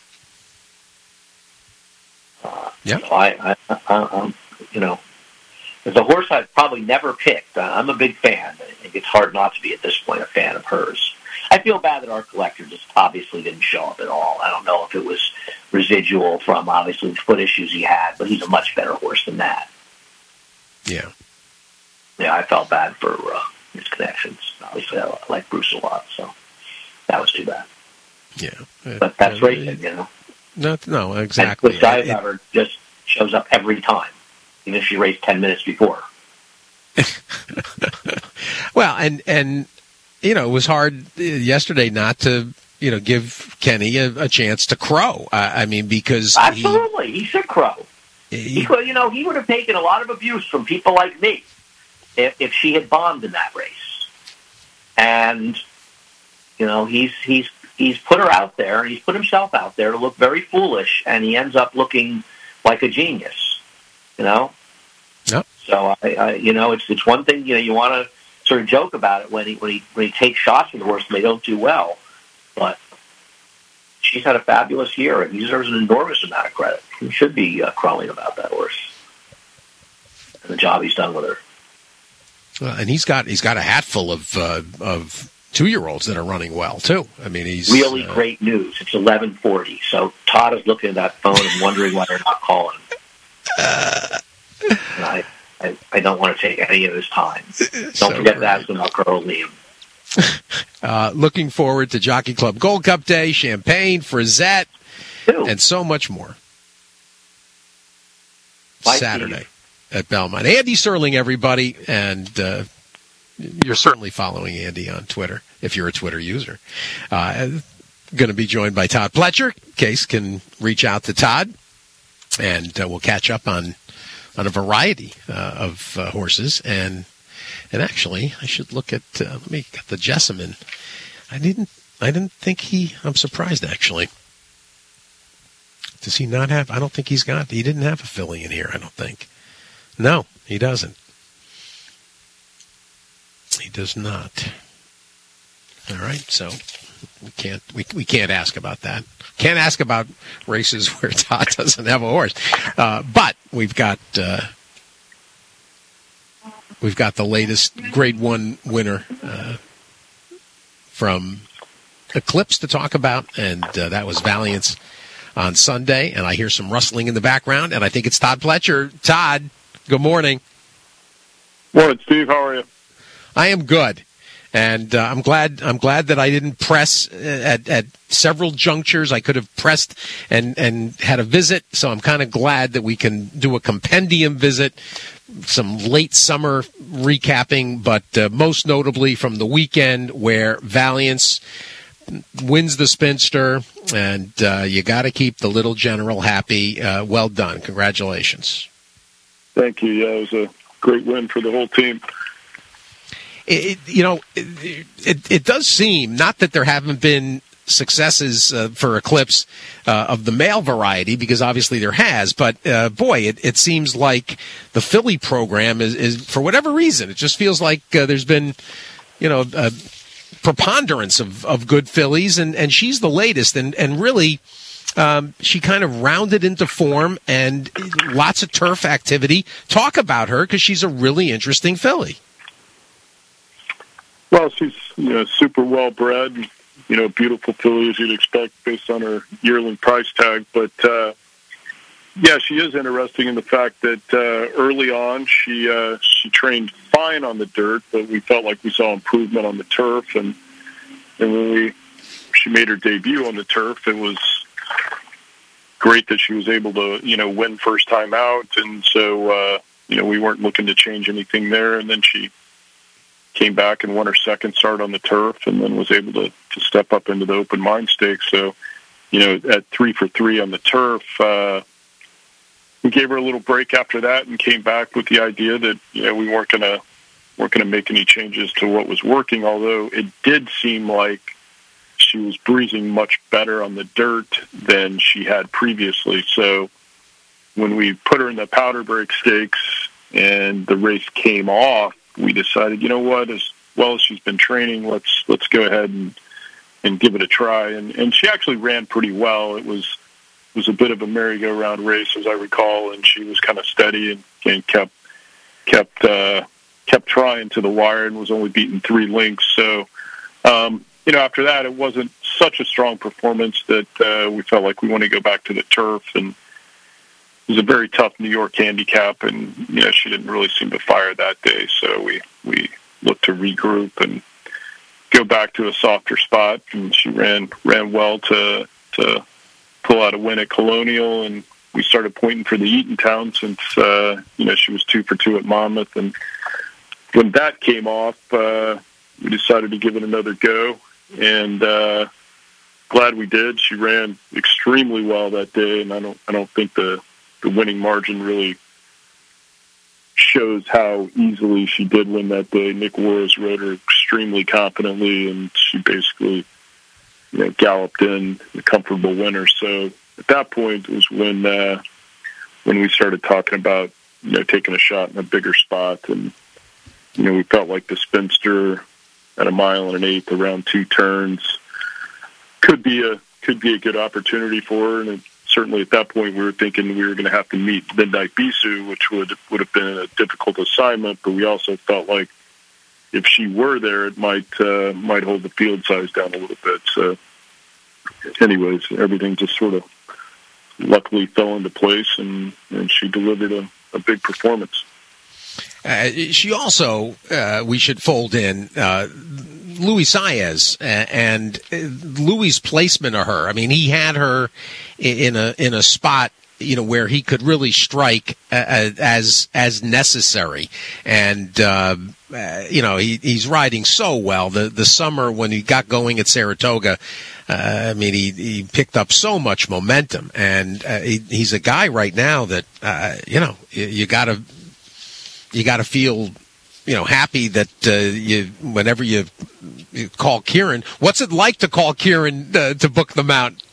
Uh, yeah. So I, I, I, um, you know, it's a horse I've probably never picked. I'm a big fan. I think it's hard not to be at this point a fan of hers. I feel bad that our collector just obviously didn't show up at all. I don't know if it was residual from obviously the foot issues he had, but he's a much better horse than that. Yeah. Yeah, I felt bad for uh, his connections. Obviously, I like Bruce a lot, so that was too bad. Yeah. But that's uh, racing, you know. No, no, exactly. And the Skydiver just shows up every time, even if she raced ten minutes before. Well, and and you know, it was hard yesterday not to, you know, give Kenny a, a chance to crow. Uh, I mean, because absolutely, he, he should crow. He, he could, you know, he would have taken a lot of abuse from people like me if, if she had bombed in that race. And you know, he's he's he's put her out there, and he's put himself out there to look very foolish, and he ends up looking like a genius. You know. Yep. So I, I, you know, it's it's one thing, you know, you want to sort of joke about it when he when he when he takes shots with the horse and they don't do well, but she's had a fabulous year and he deserves an enormous amount of credit. He should be uh, crowing about that horse and the job he's done with her. Well, and he's got he's got a hatful of uh, of two year olds that are running well too. I mean, he's really uh, great news. It's eleven forty, so Todd is looking at that phone and wondering why they're not calling him. Uh, and I, I, I don't want to take any of his time. Don't so forget great. to ask him about Carl Liam. Uh, looking forward to Jockey Club Gold Cup Day, Champagne, Frizette, Ew. and so much more. Bye, Saturday Steve. At Belmont. Andy Serling, everybody, and uh, you're certainly following Andy on Twitter if you're a Twitter user. Uh, going to be joined by Todd Pletcher. Case can reach out to Todd, and uh, we'll catch up on on a variety uh, of uh, horses and And actually, I should look at, uh, let me get the Jessamine. I didn't, I didn't think he, I'm surprised actually. Does he not have, I don't think he's got, he didn't have a filly in here, I don't think. No, he doesn't. He does not. All right, so we can't we we can't ask about that. Can't ask about races where Todd doesn't have a horse. Uh, but we've got uh, we've got the latest Grade One winner uh, from Eclipse to talk about, and uh, that was Valiance on Sunday. And I hear some rustling in the background, and I think it's Todd Pletcher. Todd, good morning. Morning, Steve. How are you? I am good. And uh, I'm glad. I'm glad that I didn't press at, at several junctures. I could have pressed and, and had a visit. So I'm kind of glad that we can do a compendium visit, some late summer recapping, but uh, most notably from the weekend where Valiance wins the Spinster, and uh, you got to keep the little general happy. Uh, well done. Congratulations. Thank you. Yeah, it was a great win for the whole team. It, you know, it, it, it does seem, not that there haven't been successes uh, for Eclipse uh, of the male variety, because obviously there has, but uh, boy, it, it seems like the filly program is, is, for whatever reason, it just feels like uh, there's been, you know, a preponderance of, of good fillies, and, and she's the latest, and, and really, um, she kind of rounded into form, and lots of turf activity. Talk about her, because she's a really interesting filly. Well, she's you know super well bred, you know, beautiful filly as you'd expect based on her yearling price tag. But uh, yeah, she is interesting in the fact that uh, early on she uh, she trained fine on the dirt, but we felt like we saw improvement on the turf. And and when we she made her debut on the turf, it was great that she was able to you know win first time out. And so uh, you know we weren't looking to change anything there. And then she came back and won her second start on the turf, and then was able to, to step up into the Open Mind Stakes. So, you know, at three for three on the turf, uh, we gave her a little break after that, and came back with the idea that you know we weren't gonna weren't gonna make any changes to what was working. Although it did seem like she was breezing much better on the dirt than she had previously. So when we put her in the Powder Break Stakes and the race came off, we decided, you know what, as well as she's been training, let's let's go ahead and and give it a try. And and she actually ran pretty well. It was was a bit of a merry-go-round race, as I recall, and she was kind of steady and, and kept kept uh, kept trying to the wire, and was only beaten three lengths. So, um, you know, after that, it wasn't such a strong performance that uh, we felt like we want to go back to the turf. And it was a very tough New York handicap, and you know she didn't really seem to fire that day. So we we looked to regroup and go back to a softer spot. And she ran ran well to to pull out a win at Colonial, and we started pointing for the Eatontown since uh, you know she was two for two at Monmouth. And when that came off, uh, we decided to give it another go, and uh, glad we did. She ran extremely well that day, and I don't I don't think the the winning margin really shows how easily she did win that day. Nick Warris rode her extremely confidently, and she basically you know, galloped in a comfortable winner. So at that point was when uh, when we started talking about you know taking a shot in a bigger spot, and you know we felt like the Spinster at a mile and an eighth around two turns could be a could be a good opportunity for her. And it, certainly at that point we were thinking we were going to have to meet Midnight Bisou, which would would have been a difficult assignment. But we also felt like if she were there, it might uh, might hold the field size down a little bit. So, anyways, everything just sort of luckily fell into place, and, and she delivered a, a big performance. Uh, she also, uh, we should fold in uh, Luis Saez and Louis' placement of her. I mean, he had her in a in a spot, you know, where he could really strike as as necessary, and uh, uh, you know he, he's riding so well. The the summer when he got going at Saratoga, uh, I mean he he picked up so much momentum, and uh, he, he's a guy right now that uh, you know you, you gotta you gotta feel you know, happy that uh, you, whenever you, you call Kieran, what's it like to call Kieran uh, to book the mount?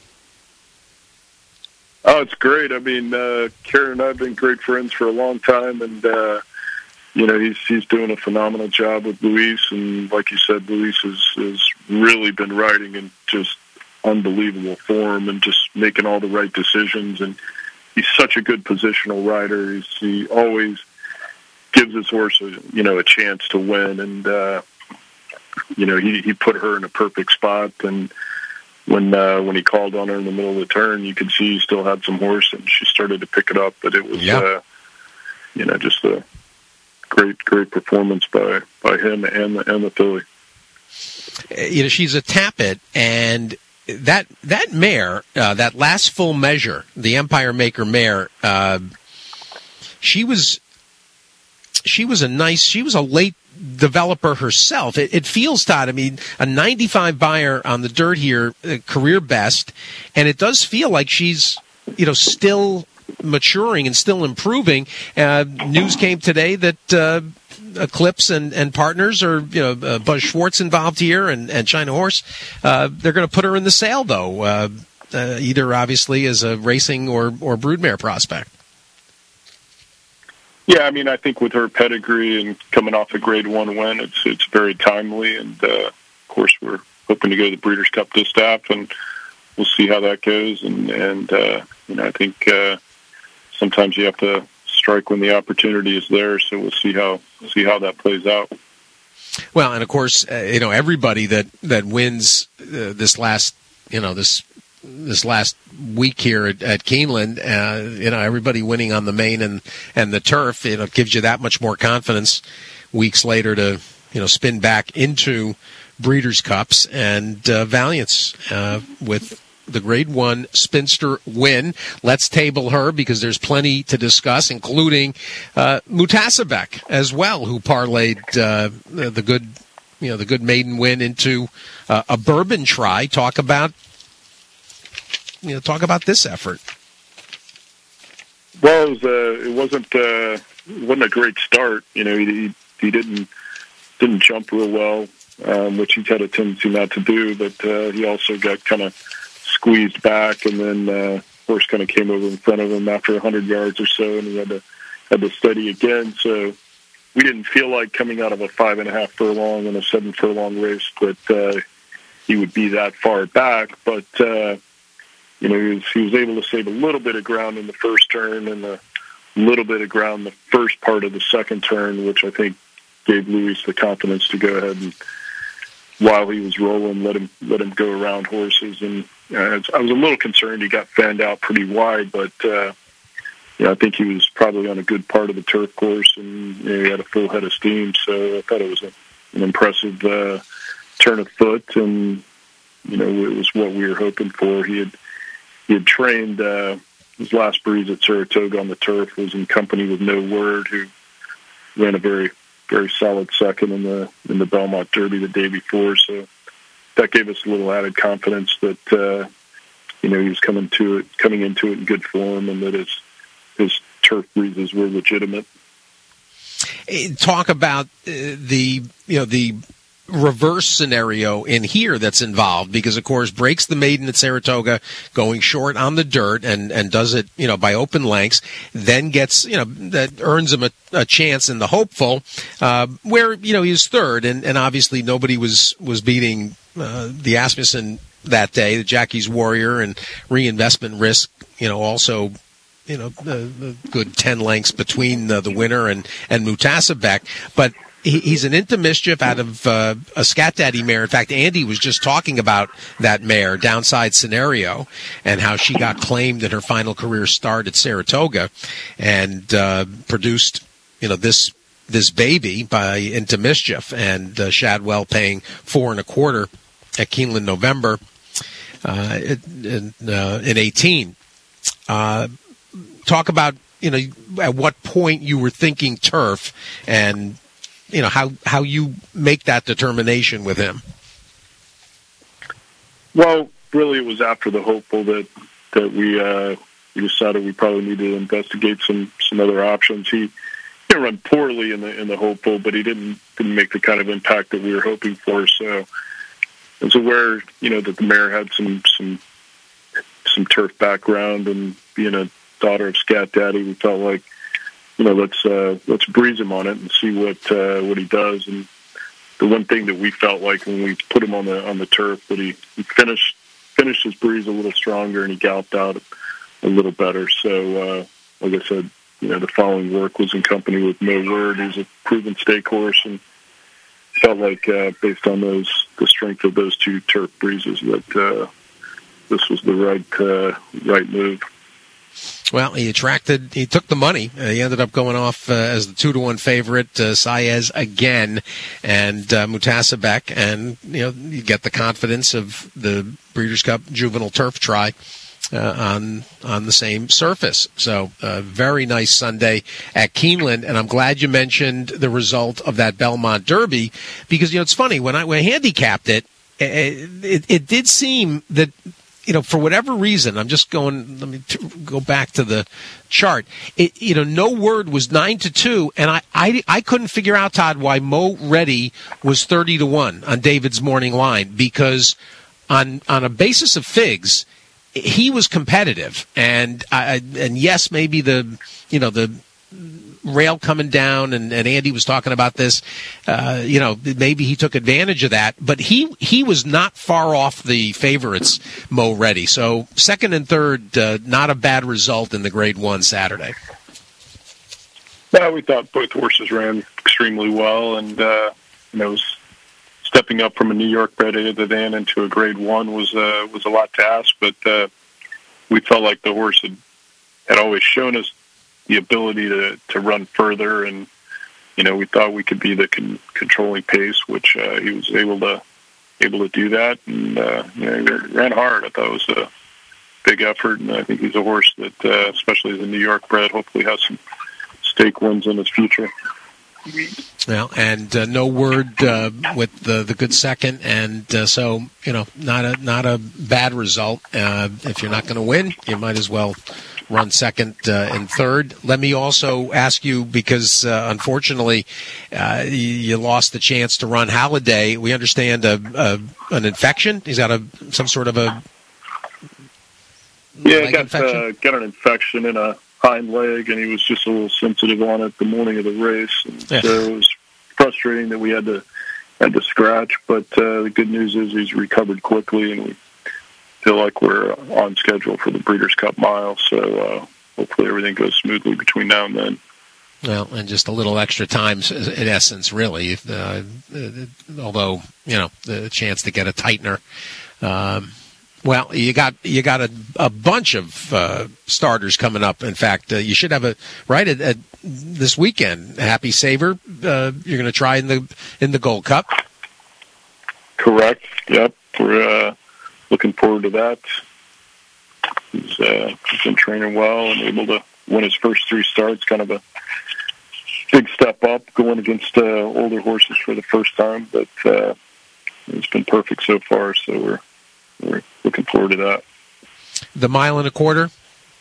Oh, it's great. I mean, uh, Kieran and I have been great friends for a long time, and uh, you know, he's he's doing a phenomenal job with Luis, and like you said, Luis has has really been riding in just unbelievable form and just making all the right decisions. And he's such a good positional rider. He's, he always gives his horse, a, you know, a chance to win. And uh, you know, he he put her in a perfect spot. And when uh, when he called on her in the middle of the turn, you could see he still had some horse, and she started to pick it up. But it was, yeah. uh, you know, just a great great performance by by him and the and the filly. You know, she's a Tapit, and that that mare, uh, that last full measure, the Empire Maker mare, uh, she was she was a nice, she was a late developer herself. It, it feels, Todd, I mean, a ninety-five buyer on the dirt here, uh, career best, and it does feel like she's, you know, still maturing and still improving. Uh, news came today that uh, Eclipse and, and partners are, you know, uh, Buzz Schwartz involved here and, and China Horse. Uh, they're going to put her in the sale, though, uh, uh, either obviously as a racing or, or broodmare prospect. Yeah, I mean, I think with her pedigree and coming off a grade one win, it's it's very timely. And, uh, of course, we're hoping to go to the Breeders' Cup Distaff, and we'll see how that goes. And, and uh, you know, I think uh, sometimes you have to strike when the opportunity is there, so we'll see how see how that plays out. Well, and, of course, uh, you know, everybody that, that wins uh, this last, you know, this this last week here at, at Keeneland, uh, you know, everybody winning on the main and, and the turf, you know, gives you that much more confidence weeks later to, you know, spin back into Breeders' Cups and uh, Valiants uh, with the Grade One Spinster win. Let's table her because there's plenty to discuss, including uh, Mutasabek as well, who parlayed uh, the good, you know, the good maiden win into uh, a Bourbon try. Talk about, you know, talk about this effort. Well, it, was, uh, it wasn't uh, it wasn't a great start. You know, he he didn't didn't jump real well, um, which he's had a tendency not to do. But uh, he also got kind of squeezed back, and then uh, horse kind of came over in front of him after a hundred yards or so, and he had to had to steady again. So we didn't feel like coming out of a five and a half furlong and a seven furlong race that uh, he would be that far back. But uh, you know, he was, he was able to save a little bit of ground in the first turn and a little bit of ground the first part of the second turn, which I think gave Luis the confidence to go ahead and, while he was rolling, let him let him go around horses. And uh, I was a little concerned he got fanned out pretty wide, but uh, yeah, I think he was probably on a good part of the turf course, and you know, he had a full head of steam. So I thought it was a, an impressive uh, turn of foot, and you know, it was what we were hoping for. He had he had trained uh, his last breeze at Saratoga on the turf, was in company with No Word, who ran a very very solid second in the in the Belmont Derby the day before. So that gave us a little added confidence that uh, you know, he was coming to it, coming into it in good form, and that his his turf breezes were legitimate. Talk about uh, the you know the reverse scenario in here that's involved, because of course breaks the maiden at Saratoga going short on the dirt and and does it, you know, by open lengths, then gets, you know, that earns him a, a chance in the hopeful, uh, where, you know, he's third, and, and obviously nobody was was beating uh, the Asmussen that day, the Jackie's Warrior, and reinvestment risk, you know, also, you know, the, the good ten lengths between the, the winner and and Mutasabek, but he's an Into Mischief out of uh, a Scat Daddy mare. In fact, Andy was just talking about that mare, Downside Scenario, and how she got claimed in her final career start at Saratoga, and uh, produced, you know, this this baby by Into Mischief, and uh, Shadwell paying four and a quarter at Keeneland November uh, in, uh, in eighteen. Uh, talk about, you know, at what point you were thinking turf, and you know, how, how you make that determination with him. Well, really it was after the hopeful that, that we, uh, we decided we probably needed to investigate some, some other options. He, you know, didn't run poorly in the in the hopeful, but he didn't didn't make the kind of impact that we were hoping for. So I was aware, you know, that the mare had some some some turf background, and being a daughter of Scat Daddy, we felt like, you know, let's uh, let's breeze him on it and see what uh, what he does. And the one thing that we felt like when we put him on the on the turf, that he, he finished finished his breeze a little stronger, and he galloped out a little better. So, uh, like I said, you know, the following work was in company with No Word, who's a proven stake horse, and felt like uh, based on those the strength of those two turf breezes that uh, this was the right uh, right move. Well, he attracted, he took the money. Uh, he ended up going off uh, as the two to one favorite, uh, Saez again, and uh, Mutasabek, and, you know, you get the confidence of the Breeders' Cup Juvenile Turf Try uh, on on the same surface. So, uh, very nice Sunday at Keeneland, and I'm glad you mentioned the result of that Belmont Derby, because, you know, it's funny, when I, when I handicapped it, it, it, it did seem that, you know, for whatever reason, I'm just going, let me t- go back to the chart. It, you know, No Word was nine to two, and I, I, I couldn't figure out, Todd, why Mo Reddy was thirty to one on David's morning line, because on on a basis of figs, he was competitive. And I, and yes, maybe the, you know, the rail coming down, and, and Andy was talking about this, uh, you know, maybe he took advantage of that, but he, he was not far off the favorites, Mo Reddy. So second and third, uh, not a bad result in the grade one Saturday. Yeah, we thought both horses ran extremely well, and, uh, you know, was stepping up from a New York bred A to the van into a grade one was, uh, was a lot to ask, but, uh, we felt like the horse had, had always shown us the ability to, to run further, and, you know, we thought we could be the con- controlling pace, which uh, he was able to able to do that, and uh, you know, he ran hard. I thought it was a big effort, and I think he's a horse that, uh, especially as a New York bred, hopefully has some stake wins in his future. Well, and uh, No Word uh, with the the good second, and uh, so, you know, not a not a bad result. Uh, if you're not going to win, you might as well run second uh, and third. Let me also ask you, because uh, unfortunately uh, you, you lost the chance to run Halliday. We understand a, a, an infection. He's got a some sort of a yeah, got uh, got an infection in a hind leg, and he was just a little sensitive on it the morning of the race. And yeah. So it was frustrating that we had to had to scratch. But uh, the good news is he's recovered quickly, and we feel like we're on schedule for the Breeders' Cup Mile, so uh, hopefully everything goes smoothly between now and then. Well, and just a little extra time, in essence, really. Uh, although, you know, the chance to get a tightener. Um, well, you got you got a, a bunch of uh, starters coming up. In fact, uh, you should have a right at, at this weekend. Happy Saver, uh, you're going to try in the in the Gold Cup. Correct. Yep. We're. Uh, Looking forward to that. He's, uh, he's been training well and able to win his first three starts. Kind of a big step up going against uh, older horses for the first time, but uh, it's been perfect so far. So we're we're looking forward to that. The mile and a quarter.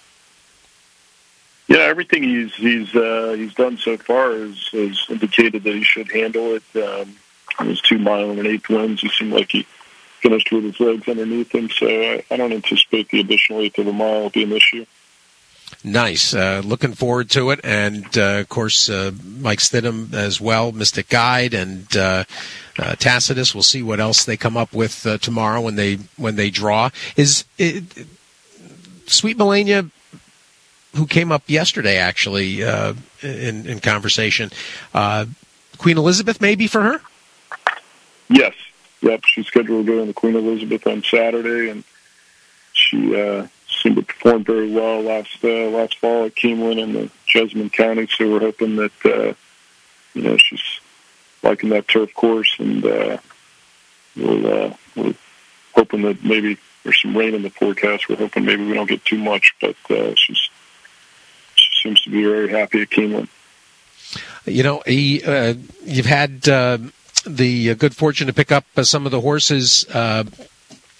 Yeah, everything he's he's uh, he's done so far has, has indicated that he should handle it. Um, his two mile and an eighth wins, he seemed like he finished with his legs underneath him, so I, I don't anticipate the additional eighth of a mile will be an issue. Nice. Uh, looking forward to it. And, uh, of course, uh, Mike Stidham as well, Mystic Guide, and uh, uh, Tacitus. We'll see what else they come up with uh, tomorrow when they when they draw. Is it, Sweet Melania, who came up yesterday, actually, uh, in, in conversation, uh, Queen Elizabeth maybe for her? Yes. Yep, she's scheduled to go in the Queen Elizabeth on Saturday, and she uh, seemed to perform very well last uh, last fall at Keeneland in the Jessamine County. So we're hoping that uh, you know she's liking that turf course, and uh, we'll, uh, we're hoping that maybe there's some rain in the forecast. We're hoping maybe we don't get too much, but uh, she's she seems to be very happy at Keeneland. You know, he, uh, you've had. Uh... the uh, good fortune to pick up uh, some of the horses uh,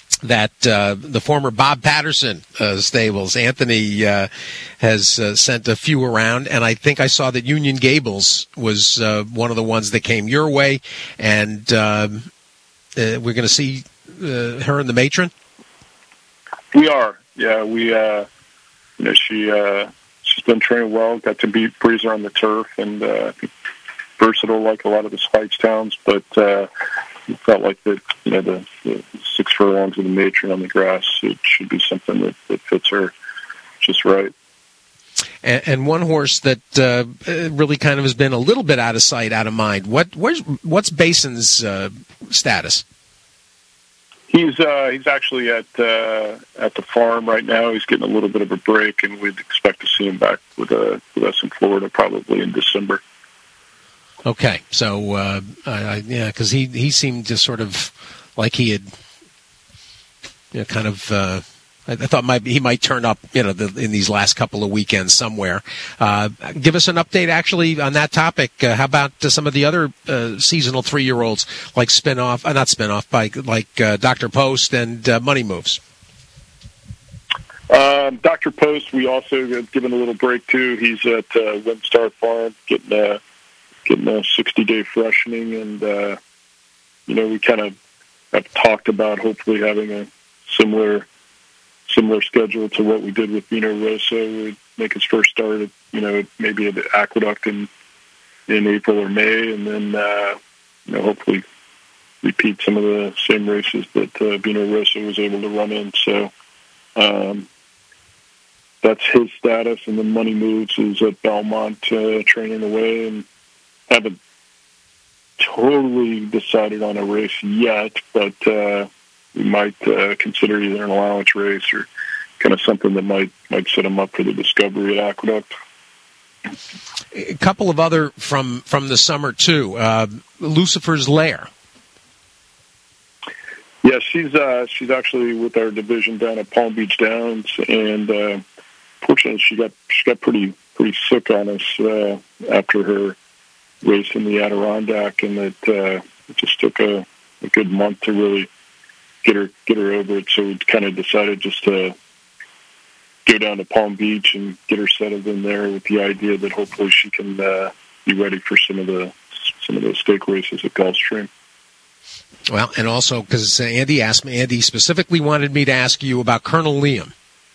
that uh, the former Bob Patterson uh, stables, Anthony, uh, has uh, sent a few around, and I think I saw that Union Gables was uh, one of the ones that came your way, and uh, uh, we're going to see uh, her and the matron? We are, yeah. We, uh, you know, she uh, she's been training well. Got to beat Breezer on the turf, and uh, versatile like a lot of the Spikes towns, but uh, it felt like that, you know, the, the six furlongs of the matron on the grass, it should be something that, that fits her just right. And, and one horse that uh, really kind of has been a little bit out of sight, out of mind. What where's what's Bason's uh, status? He's uh, he's actually at uh, at the farm right now. He's getting a little bit of a break, and we'd expect to see him back with, uh, with us in Florida probably in December. Okay, so uh, I, yeah, because he, he seemed to sort of like he had, you know, kind of. Uh, I, I thought might he might turn up, you know, the, in these last couple of weekends somewhere. Uh, give us an update, actually, on that topic. Uh, how about uh, some of the other uh, seasonal three-year-olds, like Spinoff, uh, not Spinoff, by like uh, Doctor Post and uh, Money Moves? Um, Doctor Post, we also have given a little break too. He's at uh, Windstar Farm getting a getting a sixty-day freshening, and uh, you know, we kind of have talked about hopefully having a similar similar schedule to what we did with Vino Rosso. We'd make his first start at, you know, maybe at the Aqueduct in in April or May, and then uh, you know, hopefully repeat some of the same races that uh, Vino Rosso was able to run in. So um, that's his status, and then Money Moves is at Belmont uh, training away, and haven't totally decided on a race yet, but uh, we might uh, consider either an allowance race or kind of something that might might set them up for the Discovery at Aqueduct. A couple of other from from the summer too. Uh, Lucifer's Lair. Yeah, she's uh, she's actually with our division down at Palm Beach Downs, and uh, fortunately, she got she got pretty pretty sick on us uh, after her race in the Adirondack, and it, uh, it just took a, a good month to really get her get her over it. So we kind of decided just to go down to Palm Beach and get her settled in there, with the idea that hopefully she can uh, be ready for some of the some of those stake races at Gulfstream. Well, and also because Andy asked me, Andy specifically wanted me to ask you about Colonel Liam.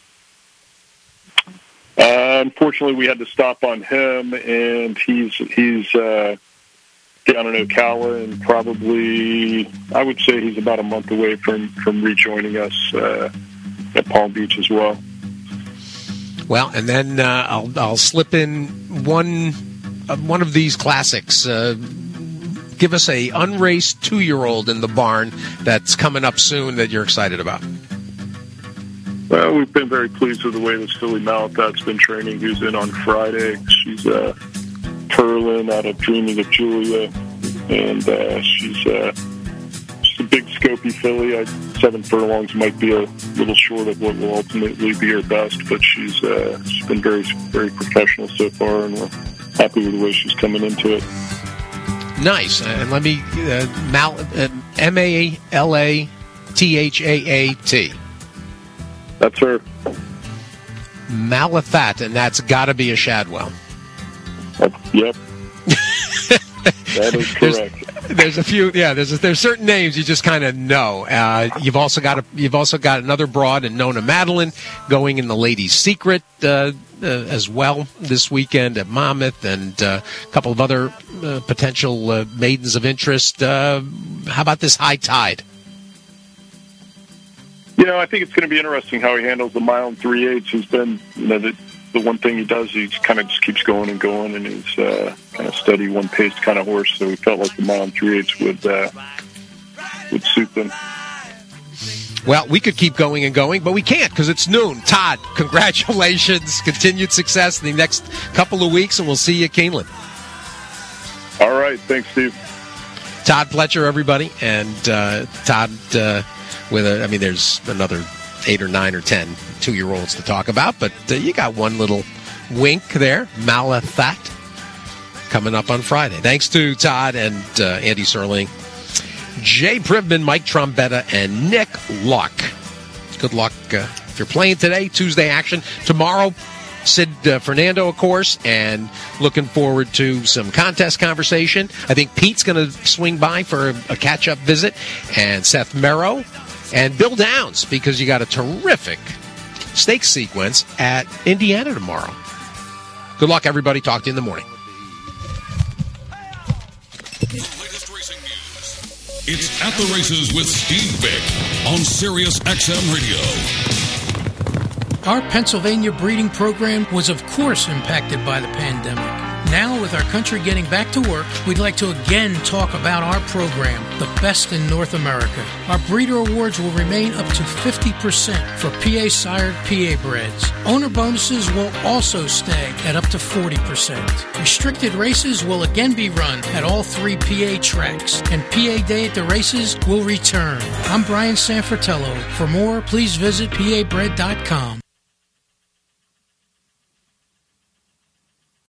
Uh, unfortunately, we had to stop on him, and he's he's uh, down in Ocala, and probably I would say he's about a month away from, from rejoining us uh, at Palm Beach as well. Well, and then uh, I'll I'll slip in one uh, one of these classics. Uh, give us a unraced two-year-old in the barn that's coming up soon that you're excited about. Well, we've been very pleased with the way this filly Malafat's been training. Who's in on Friday. She's uh, Perlin out of Dreaming of Julia, and uh, she's uh, she's a big scopy filly. I, seven furlongs might be a little short of what will ultimately be her best, but she's uh, she's been very very professional so far, and we're happy with the way she's coming into it. Nice. And let me uh, Mal uh, M A L A T H A A T. That's her. Malafat, and that's got to be a Shadwell. That's, yep. That is correct. There's, there's a few, yeah. There's a, there's certain names you just kind of know. Uh, you've also got a, you've also got another broad in Nona Madeline going in the Ladies' Secret uh, uh, as well this weekend at Monmouth, and uh, a couple of other uh, potential uh, maidens of interest. Uh, how about this High Tide? You know, I think it's going to be interesting how he handles the mile and three eighths. He's been, you know, the, the one thing he does, he kind of just keeps going and going, and he's uh, kind of steady, one-paced kind of horse. So we felt like the mile and three eighths would uh, would suit them. Well, we could keep going and going, but we can't because it's noon. Todd, congratulations, continued success in the next couple of weeks, and we'll see you at Keeneland. All right, thanks, Steve. Todd Pletcher, everybody, and uh, Todd. Uh, With a, I mean, there's another eight or nine or ten two-year-olds to talk about, but uh, you got one little wink there, Malafat, coming up on Friday. Thanks to Todd and uh, Andy Serling. Jay Privman, Mike Trombetta, and Nick Luck. Good luck uh, if you're playing today. Tuesday action. Tomorrow, Sid uh, Fernando, of course, and looking forward to some contest conversation. I think Pete's going to swing by for a, a catch-up visit, and Seth Merrow, and Bill Downs, because you got a terrific stake sequence at Indiana tomorrow. Good luck, everybody. Talk to you in the morning. The latest racing news. It's At the Races with Steve Bick on Sirius X M Radio. Our Pennsylvania breeding program was, of course, impacted by the pandemic. Now, with our country getting back to work, we'd like to again talk about our program, the best in North America. Our breeder awards will remain up to fifty percent for P A-sired P A breds. Owner bonuses will also stay at up to forty percent. Restricted races will again be run at all three P A tracks, and P A Day at the races will return. I'm Brian Sanfratello. For more, please visit P A bred dot com.